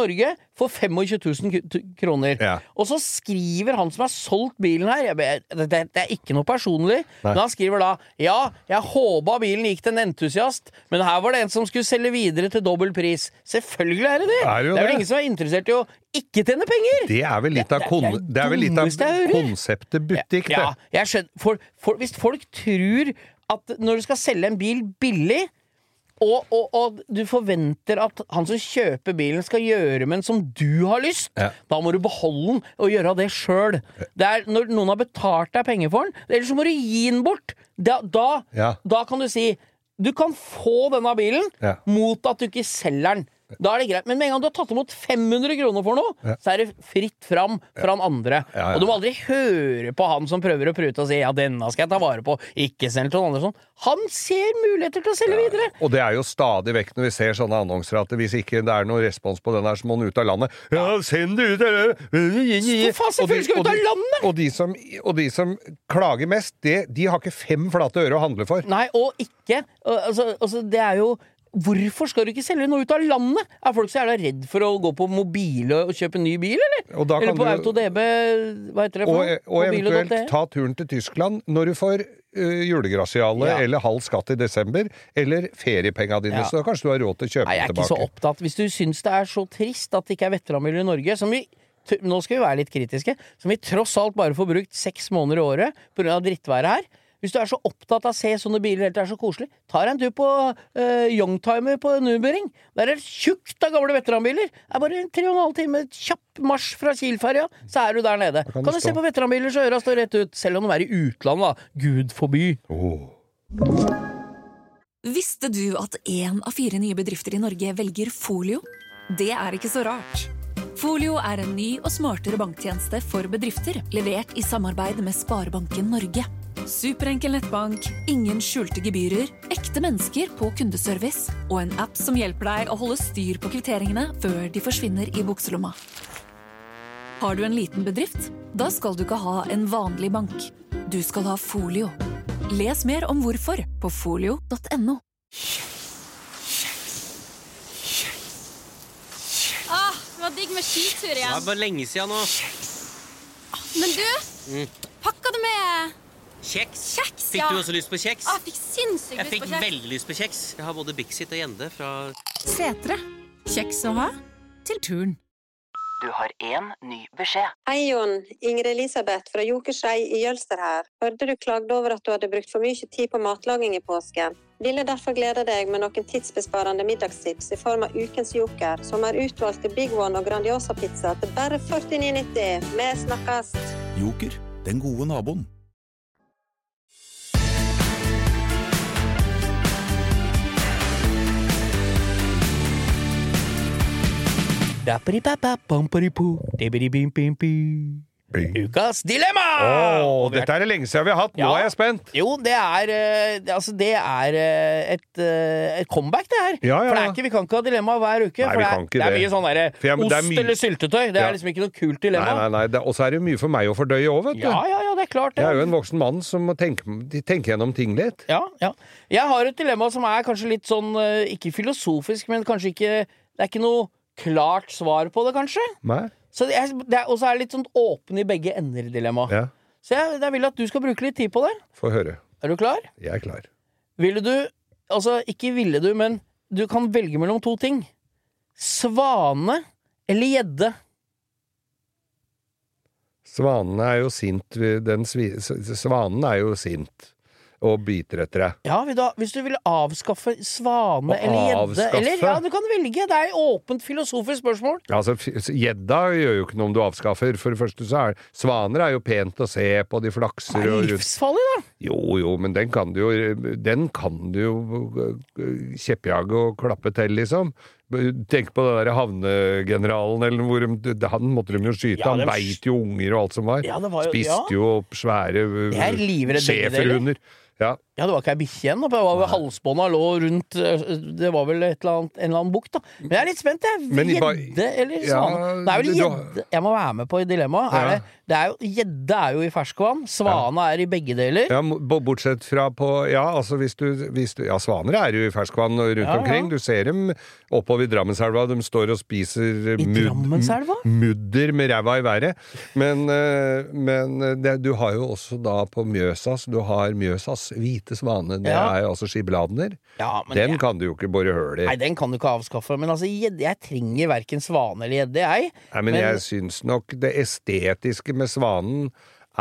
for 25 000 kroner. Ja. Og så skriver han som har solgt bilen her, det er ikke noe personlig, men han skriver da, ja, jeg håpet bilen gikk til en entusiast, men her var det en som skulle selge videre til dobbelt pris. Selvfølgelig er det det. Det er vel ingen som er interessert i å ikke tjene penger. Det er vel litt av, konseptet butikk, det. Ja, jeg skjønner. Hvis folk tror at når du skal selge en bil billig, og du forventer at han som kjøper bilen skal gjøre med den som du har lyst, da må du beholde den og gjøre det selv. Det er når noen har betalt deg penger for den, ellers så må du gi den bort. Da kan du si, du kan få denne bilen mot at du ikke selger den. Da er det greit, men med en gang du har tatt imot 500 kroner for noe, så er det fritt fram for han andre. Og du må aldri høre på han som prøver å prute og si, ja, denne skal jeg ta vare på, ikke selge til noen andre sånn. Han ser muligheter til å selge videre. Og det er jo stadig vekk når vi ser sånne annonser at hvis ikke det er noen respons på den her, så må den ut av landet. Ja, send det ut av landet! Hvor faen selvfølgelig skal ut av landet? Og de som klager mest, de har ikke 5 flate øre å handle for. Nei, og ikke. Altså, det er jo hvorfor skal du ikke selge noe ut av landet? Er folk så jævla redd for å gå på mobile og kjøpe en ny bil, eller? Eller på AutoDB, hva heter det for noe? Og eventuelt ta turen til Tyskland når du får julegrasiale eller halv skatt i desember, eller feriepenga dine, så kanskje du har råd til å kjøpe tilbake. Jeg er ikke så opptatt. Hvis du synes det er så trist at det ikke er veteranbiler i Norge, som vi nå skal vi være litt kritiske, som vi tross alt bare får brukt 6 måneder i året på grunn av drittværet her. Hvis du er så opptatt av å se sånne biler helt er så koselig, tar en tur på Youngtimer på Nürburgring. Der er det tjukt av gamle veteranbiler. Det er bare 3,5 timer kjapp marsj fra Kielferja, så er du der nede. Kan du se på veteranbiler, så øra står rett ut, selv om de er i utlandet, da. Gud forby. Visste du at 1 av 4 nye bedrifter i Norge velger Folio? Det er ikke så rart. Folio er en ny og smartere banktjeneste for bedrifter, levert i samarbeid med Sparebanken Norge. Superenkel nettbank, ingen skjulte gebyrer, ekte mennesker på kundeservice og en app som hjelper deg å holde styr på kvitteringene før de forsvinner i bukselomma. Har du en liten bedrift? Da skal du ikke ha en vanlig bank. Du skal ha Folio. Les mer om hvorfor på folio.no. Det var digg med skitur igjen. Det var bare lenge siden nå. Men du, pakka du med kjeks? Kjeks, Fikk du også lyst på kjeks? Jeg fikk sinnssykt lyst på kjeks. Jeg fikk veldig lyst på kjeks. Jeg har både Bixit og Gjende fra Setre. Kjeks å ha til turen. Du har en ny beskjed. Hei Jon, Ingrid Elisabeth fra Jokerskei i Jølster her. Hørte du klagde over at du hadde brukt for mye tid på matlaging i påsken. Ville derfor glede deg med noen tidsbesparende middagstips i form av ukens joker, som er utvalgte Big One og Grandiosa pizza til bare 49,90. Vi snakkes! Joker, den gode naboen. Ukas dilemma! Dette er det lenge siden vi har hatt. Nå er jeg spent. Jo, det er et comeback, det her. For det er ikke, vi kan ikke ha dilemma hver uke. Nei, for det er mye sånn der ost eller syltetøy. Det er liksom ikke noe kult dilemma. Nei, og så er det mye for meg å fordøye også, vet du. Ja, det er klart det. Jeg er jo en voksen mann som må tenke gjennom ting litt. Ja. Jeg har et dilemma som er kanskje litt sånn, ikke filosofisk, men kanskje ikke, det er ikke noe klart svar på det, kanskje. Nei. Og så er det litt sånn åpen i begge ender dilemma. Ja. Så jeg vil at du skal bruke litt tid på det. Få høre. Er du klar? Jeg er klar. Ikke ville du, men du kan velge mellom 2 ting. Svane eller gjedde? Svanen er jo sint. Svanen er jo sint og biter etter deg. Ja, hvis du vil avskaffe svane eller gjedde, eller ja, du kan velge. Det er et åpent filosofisk spørsmål. Altså, gjedda gjør jo ikke noe om du avskaffer. For det første så svaner er jo pent å se på, de flakser. Det er livsfarlig, da. Jo, men den kan du jo kjeppjage og klappe til, liksom. Tenk på den der havnegeneralen, eller hvor han måtte de jo skyte. Han beit jo unger og alt som var. Spiste jo opp svære schæferhunder. Ja. Ja, det var ikke ei bikkje igjen. Det var vel halsbånda lå rundt. Det var vel en eller annen bukt, da. Men jeg er litt spent, Gjedde eller svane? Det er vel gjedde. Jeg må være med på i dilemmaet. Gjedde er jo i ferskvann. Svane er i begge deler. Ja, bortsett fra på altså hvis du svaner er jo i ferskvann rundt omkring. Du ser dem oppover i Drammenselva. De står og spiser mudder med ræva i været. Men du har jo også da på Mjøsas, du har Mjøsas hvite svane, det er jo altså skibladener. Ja, den kan du jo ikke bore høl i. Nei, den kan du ikke avskaffe. Men altså, jeg trenger hverken svane eller gjedde, jeg. Nei, men jeg syns nok det estetiske med svanen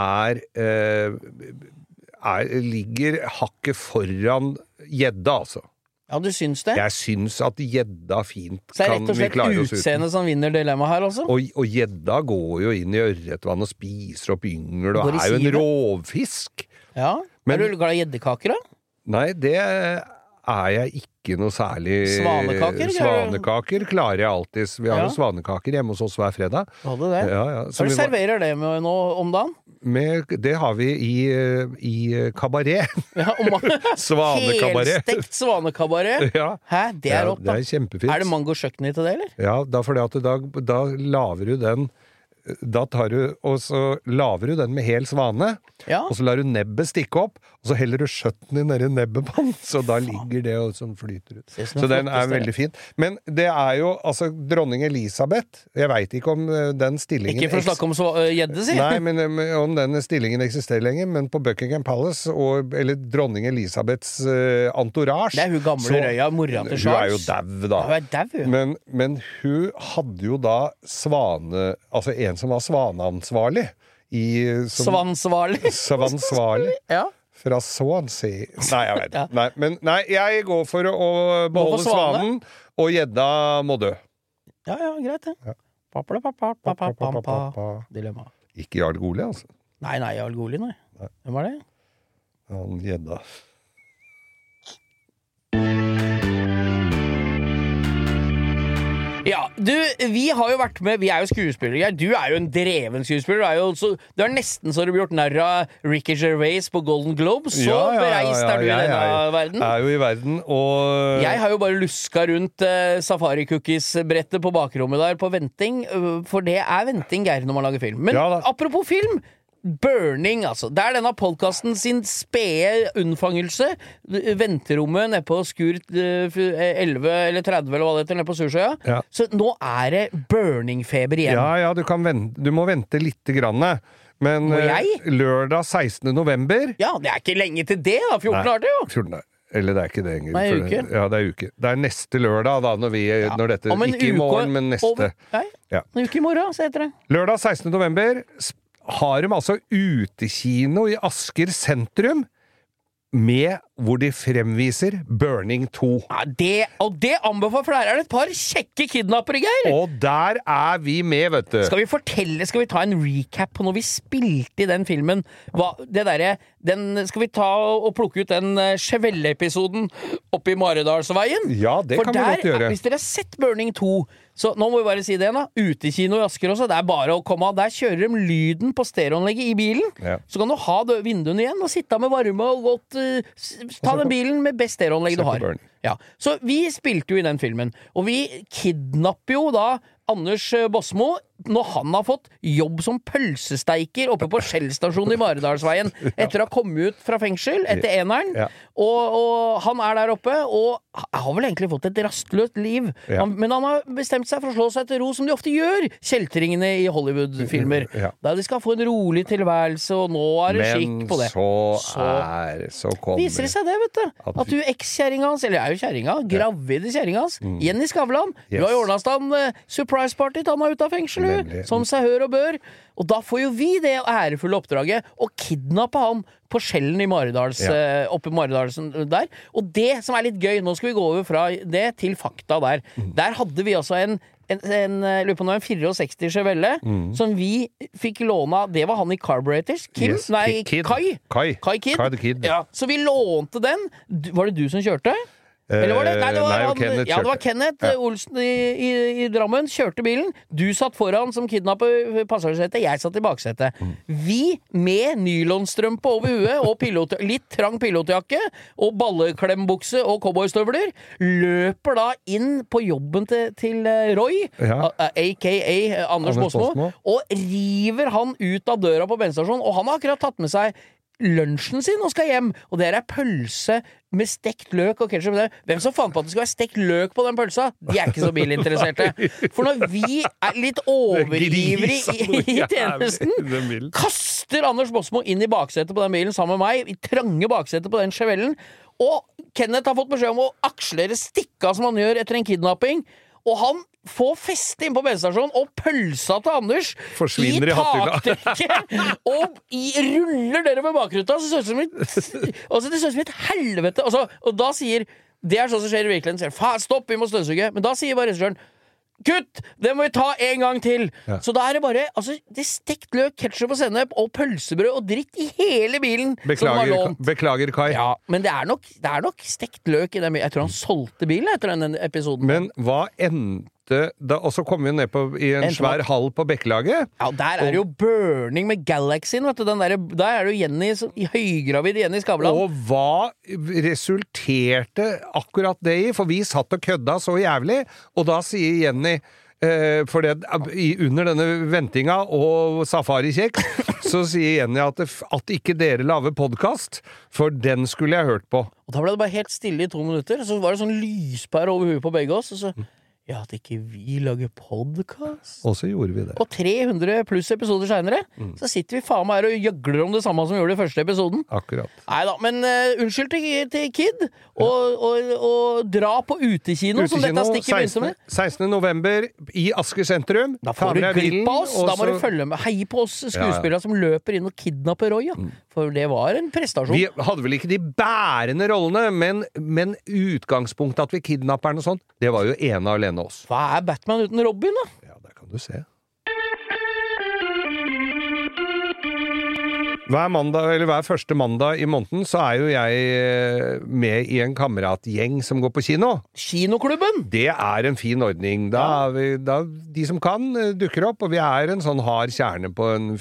ligger hakket foran gjedda, altså. Ja, du syns det? Jeg syns at gjedda fint kan vi klare oss uten. Så er rett og slett utseende som vinner dilemma her, altså? Og gjedda går jo inn i ørretvann og spiser opp yngel, og er jo en rovfisk. Ja, er du glad i gjeddekaker, da? Nei, det er jeg ikke noe særlig. Svanekaker? Svanekaker klarer jeg alltid. Vi har jo svanekaker hjemme hos oss hver fredag. Hadde det? Ja. Hva serverer det med nå om dagen? Det har vi i kabaret. Ja, Svanekabaret. Helstekt svanekabaret. Ja. Hæ? Det er rått, da. Det er kjempefint. Er det mango chutney til det, eller? Ja, fordi at da laver du den. Da tar du, og så laver du den med hel svane, og så lar du nebbet stikke opp, og så heller du skjøtten i nede i nebbet på den, så da ligger det og sånn flyter ut. Så den er veldig fin. Men det er jo, altså, dronning Elisabeth, jeg vet ikke om den stillingen... Ikke for å snakke om gjedde, si. Nei, men om den stillingen eksisterer lenger, men på Buckingham Palace, eller dronning Elisabeths entourage... Det er hun gamle røya, mora til Charles. Hun er jo dau, da. Hun er dau, jo. Men hun hadde jo da svane... Altså en som var svaneansvarlig Svansvarlig ja. Fra Swansea. Nei, jeg vet ikke. Nei, jeg går for å beholde svanen, og gjedda må dø. Ja, greit det. Dilemma. Ikke Jarl Goli, altså. Nei, Jarl Goli, nei. Hvem var det? Han gjedda. Ja, vi har jo vært med, vi er jo skuespillere, du er jo en dreven skuespiller, du er nesten så du blir gjort narr av Ricky Gervais på Golden Globe, så bereist er du i denne verden. Jeg er jo i verden, og... Jeg har jo bare luska rundt Safari-cookies-brettet på bakrommet der på venting, for det er venting, Geir, når man lager film. Men apropos film... Burning, altså. Det er denne podcasten sin spede unnfangelse. Venterommet nede på skur 11 eller 30 eller hva det heter, nede på Sursøya. Ja. Så nå er det burning-feber igjen. Ja, du må vente litt grann. Men lørdag 16. november... Ja, det er ikke lenge til det da, 14 år til jo. 14 år. Eller det er ikke det engang. Nei, uke. Ja, det er uke. Det er neste lørdag da, når dette... Ikke i morgen, men neste. En uke i morgen, så heter det. Lørdag 16. november... har de altså utekino i Asker sentrum hvor de fremviser Burning 2. Ja, det anbefaler, for der er det et par kjekke kidnappere, Geir. Og der er vi med, vet du. Skal vi ta en recap på når vi spilte i den filmen? Skal vi ta og plukke ut den Chevelle-episoden oppe i Maridalsveien? Ja, det kan vi godt gjøre. Hvis dere har sett Burning 2, så nå må vi bare si det igjen da, utekino i Asker også, det er bare å komme av. Der kjører de lyden på stereoanlegget i bilen, så kan du ha vinduene igjen og sitte med varme og godt ta den bilen med best stereoanlegg du har. Ja. Så vi spilte jo i den filmen, og vi kidnapper jo da Anders Bosmo når han har fått jobb som pølsesteiker oppe på Shell-stasjonen i Maridalsveien etter å ha kommet ut fra fengsel etter eneren, og han er der oppe og har vel egentlig fått et rastløst liv, men han har bestemt seg for å slå seg til ro som de ofte gjør, kjeltringene i Hollywood-filmer, der de skal få en rolig tilværelse, og nå er det skikk på det. Så viser det seg det, vet du, at du ekskjæringa hans, eller er jo kjæringa, gravide kjæringa hans, Jenny Skavlan, du har jo ordnet stand surprise party til han er ute av fengsel, som seg hør og bør, og da får jo vi det ærefulle oppdraget å kidnappe han på Skjellen i Maridals, oppe i Maridalsen der, og det som er litt gøy, nå skal vi gå over fra det til fakta der. Der hadde vi altså en 64 Chevelle som vi fikk låne, det var han i Carburetors, Kai Kid. Ja, så vi lånte den. Var det du som kjørte? Eller var det? Nei, det var, Kenneth det var Kenneth Olsen i Drammen. Kjørte bilen. Du satt foran som kidnappet passasjersetet. Jeg satt i baksetet. Vi med nylonstrømpe over huet og litt trang pilotjakke og balleklembukse og cowboystøvler løper da inn på jobben til Roy, a.k.a. Anders Båsmo, og river han ut av døra på bensinstasjonen. Og han har akkurat tatt med seg lunsjen sin og skal hjem, og det er pølse med stekt løk og ketchup. Hvem som fant på at det skal være stekt løk på den pølsa? De er ikke så bilinteresserte. For når vi er litt overivrige i tjenesten, kaster Anders Båsmo inn i baksetet på den bilen sammen med meg, i trange baksetet på den Chevellen, og Kenneth har fått beskjed om å akselere stikka som han gjør etter en kidnapping, og han får feste inn på bensinstasjonen, og pølsa til Anders forsvinner i taktrekket, og ruller dere med bakruta, så det ser ut som et helvete. Og da sier, det er sånn som skjer i virkeligheten, stopp, vi må støvsuge, men da sier bare regissøren, kutt! Det må vi ta en gang til! Ja. Så da er det bare det stekt løk, ketchup og sennep og pølsebrød og dritt i hele bilen. Beklager, Kai. Ja, men det er nok stekt løk i den bilen. Jeg tror han solgte bilen etter den episoden. Men hva endte da, og så kom vi ned i en svær hall på Bekkelaget. Ja, der er det jo burning med Galaxyen, vet du. Der er det jo Jenny, høygravid Jenny Skavlan. Og hva resulterte akkurat det i? For vi satt og kødda så jævlig, og da sier Jenny under denne ventinga og safari-kjeks så sier Jenny at ikke dere lager podcast, for den skulle jeg hørt på. Og da ble det bare helt stille i 2 minutter, så var det sånn lyspær over huet på begge oss, og så at ikke vi lager podcast. Og så gjorde vi det. Og 300 pluss episoder senere, så sitter vi faen meg her og gjøgler om det samme som vi gjorde i første episoden. Akkurat. Neida, men unnskyld til Kid, og dra på utekino, som dette stikket begynte med. 16. november i Asker sentrum. Da får du glipp av oss, da må du følge med. Hei på oss skuespillere som løper inn og kidnapper Roy, for det var en prestasjon. Vi hadde vel ikke de bærende rollene, men utgangspunktet at vi kidnapper og sånn, det var jo ene alene oss. Hva er Batman uten Robin, da? Ja, det kan du se. Hver første mandag i måneden så er jo jeg med i en kameratgjeng som går på kino. Kinoklubben? Det er en fin ordning. De som kan dukker opp, og vi er en sånn hard kjerne på en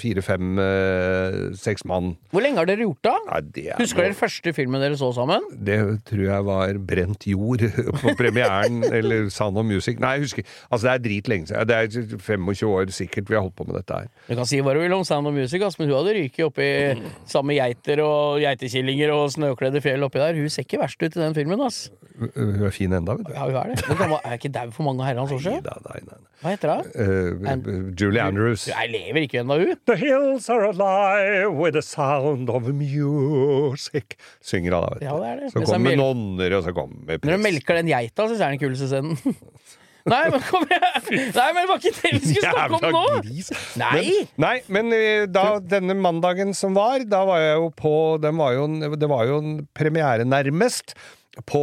4-5-6 mann. Hvor lenge har dere gjort da? Husker dere første filmen dere så sammen? Det tror jeg var Brent jord på premieren, eller Sound of Music. Nei, jeg husker. Altså det er dritlenge siden. Det er 25 år sikkert vi har holdt på med dette her. Du kan si hva du vil om Sound of Music, men hun hadde ryket oppi samme geiter og geitekillinger og snøkledde fjell oppi der. Hun ser ikke verst ut i den filmen, ass. Hun er fin enda, vet du. Ja, hun er det. Hun er ikke der for mange herrens år siden? Nei. Hva heter det? Julie Andrews. Jeg lever ikke enda hun. The hills are alive with the sound of music. Synger han da, vet du. Ja, det er det. Så kommer nonner, og så kommer prest. Når du melker den geita, så er den kuleste scenen. Nei, men kom igjen! Nei, men det var ikke det vi skulle snakke om nå! Nei, men da denne mandagen som var, da var jeg jo på, det var jo en premiere nærmest på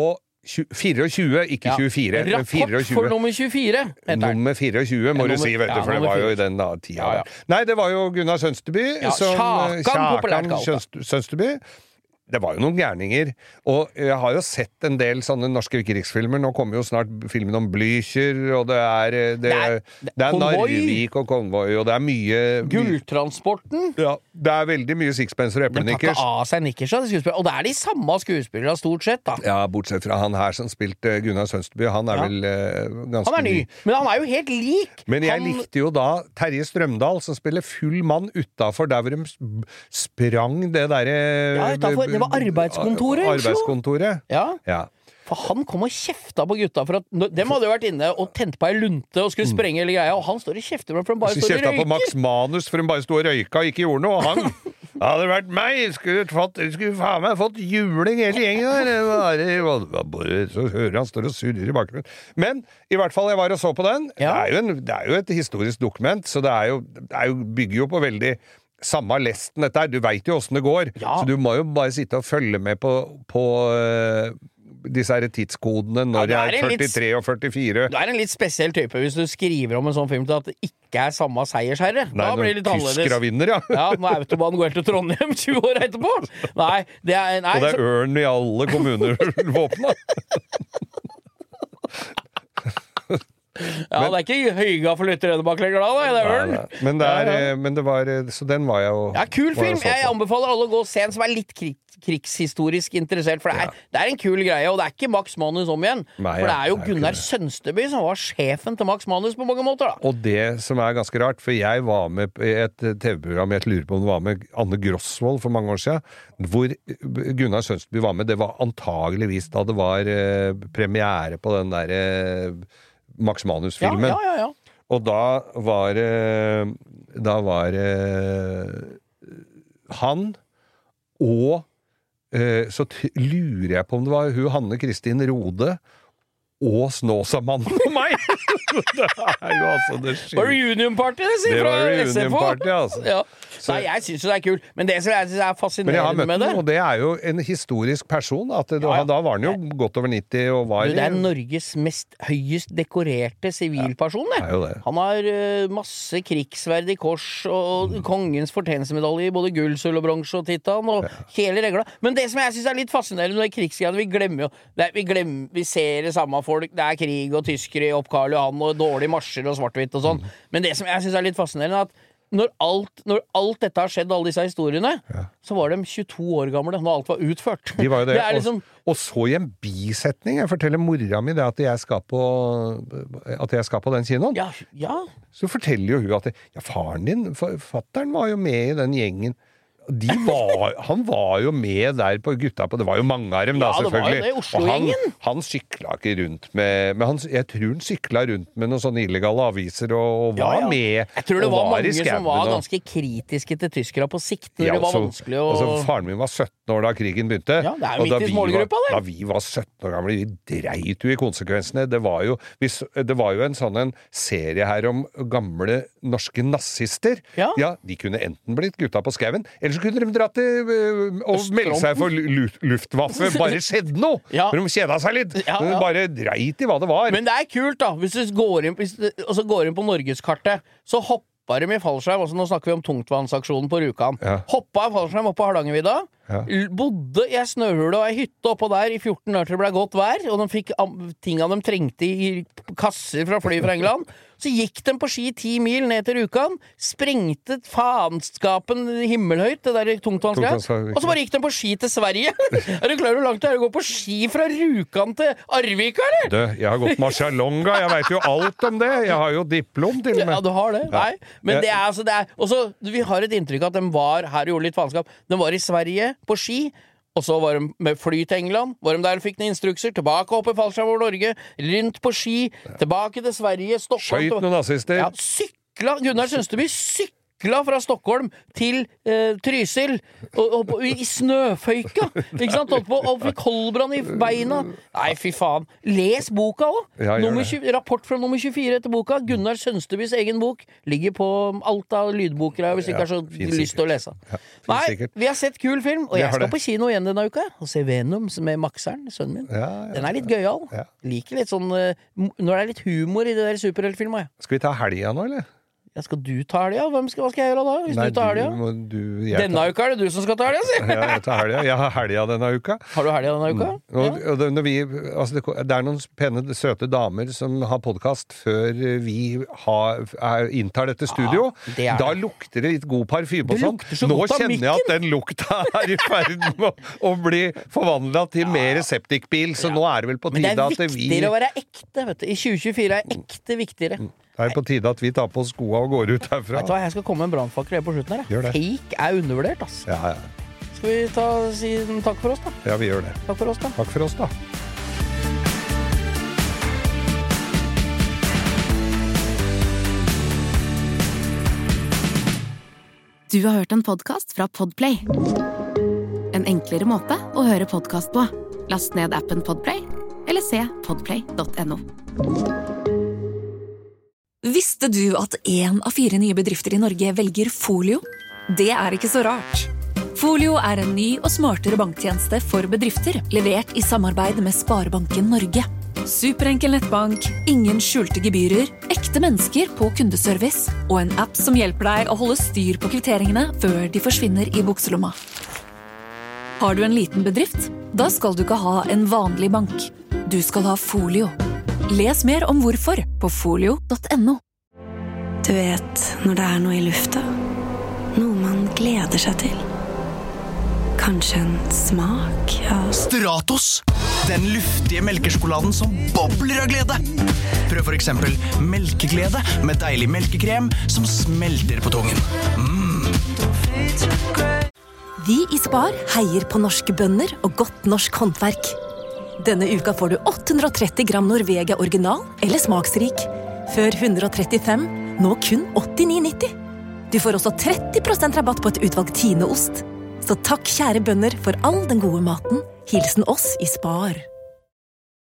24, ikke 24, men 24. Rapport for nummer 24. Nummer 24 må du si, vet du, for det var jo i den tida. Ja. Nei, det var jo Gunnar Sønsteby. Kjakan Sønsteby. Det var jo noen gærninger, og jeg har jo sett en del sånne norske krigsfilmer. Nå kommer jo snart filmen om Blücher, og det er Narvik og Konvoi, og det er mye Gulltransporten. Ja, det er veldig mye sixpenser og eplenikkers. De tar ikke av seg nikkers, og det er de samme skuespillere stort sett, da. Ja, bortsett fra han her som spilte Gunnar Sønsteby, han er vel ganske han er ny, men han er jo helt lik. Men jeg likte jo da Terje Strømdal, som spiller full mann utenfor der hvor de sprang det derre det var arbeidskontoret. Arbeidskontoret? Ja. For han kom og kjefta på gutta for at dem hadde jo vært inne og tent på ei lunte og skulle sprenge hele greia, og han står og kjefter for han bare står og røyker. Kjefta på Max Manus for han bare stod og røyka og ikke gjorde noe, og han hadde vært meg, skulle faen meg fått juling hele gjengen der. Så hører han står og surrer i bakgrunnen. Men i hvert fall, jeg var og så på den. Det er jo et historisk dokument, så det bygger jo på veldig samme lesten dette her. Du vet jo hvordan det går, så du må jo bare sitte og følge med på disse her tidskodene når det er 43 og 44. Du er en litt spesiell type hvis du skriver om en sånn film til at det ikke er samme seiersherre. Da blir det litt annerledes. Tyskere vinner, når autobanen går helt til Trondheim 20 år etterpå. Nei, og det er ørn i alle kommuner våpna. Ja, det ikke høyga for lytterne bak lenger da, det ørn. Men det var, så den var jeg jo... Ja, kul film. Jeg anbefaler alle å gå og se den som litt krigshistorisk interessert, for det en kul greie, og det ikke Max Manus om igjen. For det jo Gunnar Sønsteby som var sjefen til Max Manus på mange måter, da. Og det som ganske rart, for jeg var med i et TV-program, jeg lurer på om det var med Anne Grosvold for mange år siden, hvor Gunnar Sønsteby var med. Det var antageligvis da det var premiere på den der Max Manus-filmen. Ja. Og da var han og så lurer jeg på om det var hun Hanne Kristin Rode og Snåsamannen på meg. Det jo altså det sjukt. Var reunion-party, det sier fra SFO? Det var reunion-party, altså. Ja. Nei, jeg synes jo det kul, men det som jeg synes fascinerende med det... Og det jo en historisk person, at da var han jo godt over 90 og var... Det Norges høyest dekorerte sivilperson, det. Han har masse krigsverdig kors og kongens fortjenstmedalje i både gull, sølv og bronse og titan og hele regla. Men det som jeg synes litt fascinerende med krigsgreiene, vi glemmer jo, vi ser det samme folk, det krig og tyskere opp Karl Johan og dårlige marsjer og svart-hvitt og sånn. Men det som jeg synes litt fascinerende at når alt dette har skjedd, alle disse historiene, så var de 22 år gamle når alt var utført. De var jo det. Liksom... Og så i en bisetning, jeg forteller mora mi det at jeg skal på den kinoen. Ja. Så forteller jo hun at faren din, fatteren var jo med i den gjengen. Han var jo med der på gutta på, det var jo mange av dem da, selvfølgelig. Det var jo det, Oslo-gjengen. Han sykla ikke rundt med, men jeg tror han sykla rundt med noen sånne illegale aviser og var med. Jeg tror det var mange som var ganske kritiske til tyskere på sikt når det var vanskelig å... Altså, faren min var 17 år da krigen begynte. Ja, det jo midt i målgruppa, det. Da vi var 17 år gamle, vi dreit jo i konsekvensene. Det var jo en sånn serie her om gamle norske nazister. Ja, de kunne enten blitt gutta på skauen, eller så kunne de dra til og melde seg for Luftwaffe. Bare skjedde noe! For de kjeda seg litt. De bare dreit i hva det var. Men det kult da, hvis du går inn på Norgeskartet, så hopper de i fallskjerm, altså nå snakker vi om tungtvannsaksjonen på Rjukan. Hoppa i fallskjerm opp på Hardangervidda, bodde i en snøhule og en hytte oppå der i 14 år til det ble godt vær, og de fikk tingene de trengte i kasser fra fly fra England. Så gikk de på ski 10 mil ned til Rjukan, sprengte faenskapen himmelhøyt, det der tungtvannsgreia, og så bare gikk de på ski til Sverige. Du klar hvor langt det å gå på ski fra Rjukan til Arvika, eller? Jeg har gått Marcialonga, jeg vet jo alt om det. Jeg har jo diplom til og med. Ja, du har det. Nei, men det altså, og så, vi har et inntrykk at de var her og gjorde litt faenskap. De var i Sverige på ski, og så var de med fly til England, var de der og fikk noen instrukser, tilbake opp i fallskjerm over Norge, rundt på ski, tilbake til Sverige, Stockholm. Skjøt noen nazister. Ja, sykla, Gunnar Sønsteby sykla fra Stockholm til Trysil, og i snøføyka, ikke sant, og fikk koldbrann i beina. Nei, fy faen. Les boka også. Rapport fra nummer 24 etter boka, Gunnar Sønstebys egen bok, ligger på alt av lydboker hvis ikke har så lyst til å lese. Nei, vi har sett kul film, og jeg skal på kino igjen denne uka, og se Venom med Maxeren, sønnen min. Den litt gøyal. Liker litt sånn, når det litt humor i det der superheltfilmet. Skal vi ta helga nå, eller? Ja, skal du ta helga? Hva skal jeg gjøre da? Hvis du tar helga? Denne uka det du som skal ta helga, si! Ja, jeg tar helga. Jeg har helga denne uka. Har du helga denne uka? Og det noen pene, søte damer som har podcast før vi inntar dette studio. Da lukter det litt god parfyme og sånn. Nå kjenner jeg at den lukta i ferd med å bli forvandlet til mer septikbil, så nå det vel på tide at vi... Men det viktigere å være ekte, vet du. I 2024 ekte viktigere. Det på tide at vi tar på skoa og går ut herfra. Vet du hva, jeg skal komme med en brannfakkel på slutten her. Gjør det. Fake undervurdert, ass. Ja. Skal vi si takk for oss, da? Ja, vi gjør det. Takk for oss, da. Takk for oss, da. Du har hørt en podcast fra Podplay. En enklere måte å høre podcast på. Last ned appen Podplay, eller se podplay.no. Visste du at 1 av 4 nye bedrifter i Norge velger Folio? Det ikke så rart. Folio en ny og smartere banktjeneste for bedrifter, levert i samarbeid med Sparebanken Norge. Superenkel nettbank, ingen skjulte gebyrer, ekte mennesker på kundeservice, og en app som hjelper deg å holde styr på kvitteringene før de forsvinner i bukselomma. Har du en liten bedrift? Da skal du ikke ha en vanlig bank. Du skal ha Folio. Les mer om hvorfor på folio.no. Du vet når det noe I lufta, noe man gleder seg til. Kanskje en smak av Stratos! Den luftige melkesjokoladen som bobler av glede. Prøv for eksempel melkeglede med deilig melkekrem som smelter på tungen. Vi I Spar heier på norske bønder og godt norsk håndverk. Denne uka får du 830 gram Norvegia original eller smaksrik. Før 135, nå kun 89,90. Du får også 30% rabatt på et utvalg Tine-ost. Så takk kjære bønder for all den gode maten. Hilsen oss I Spar.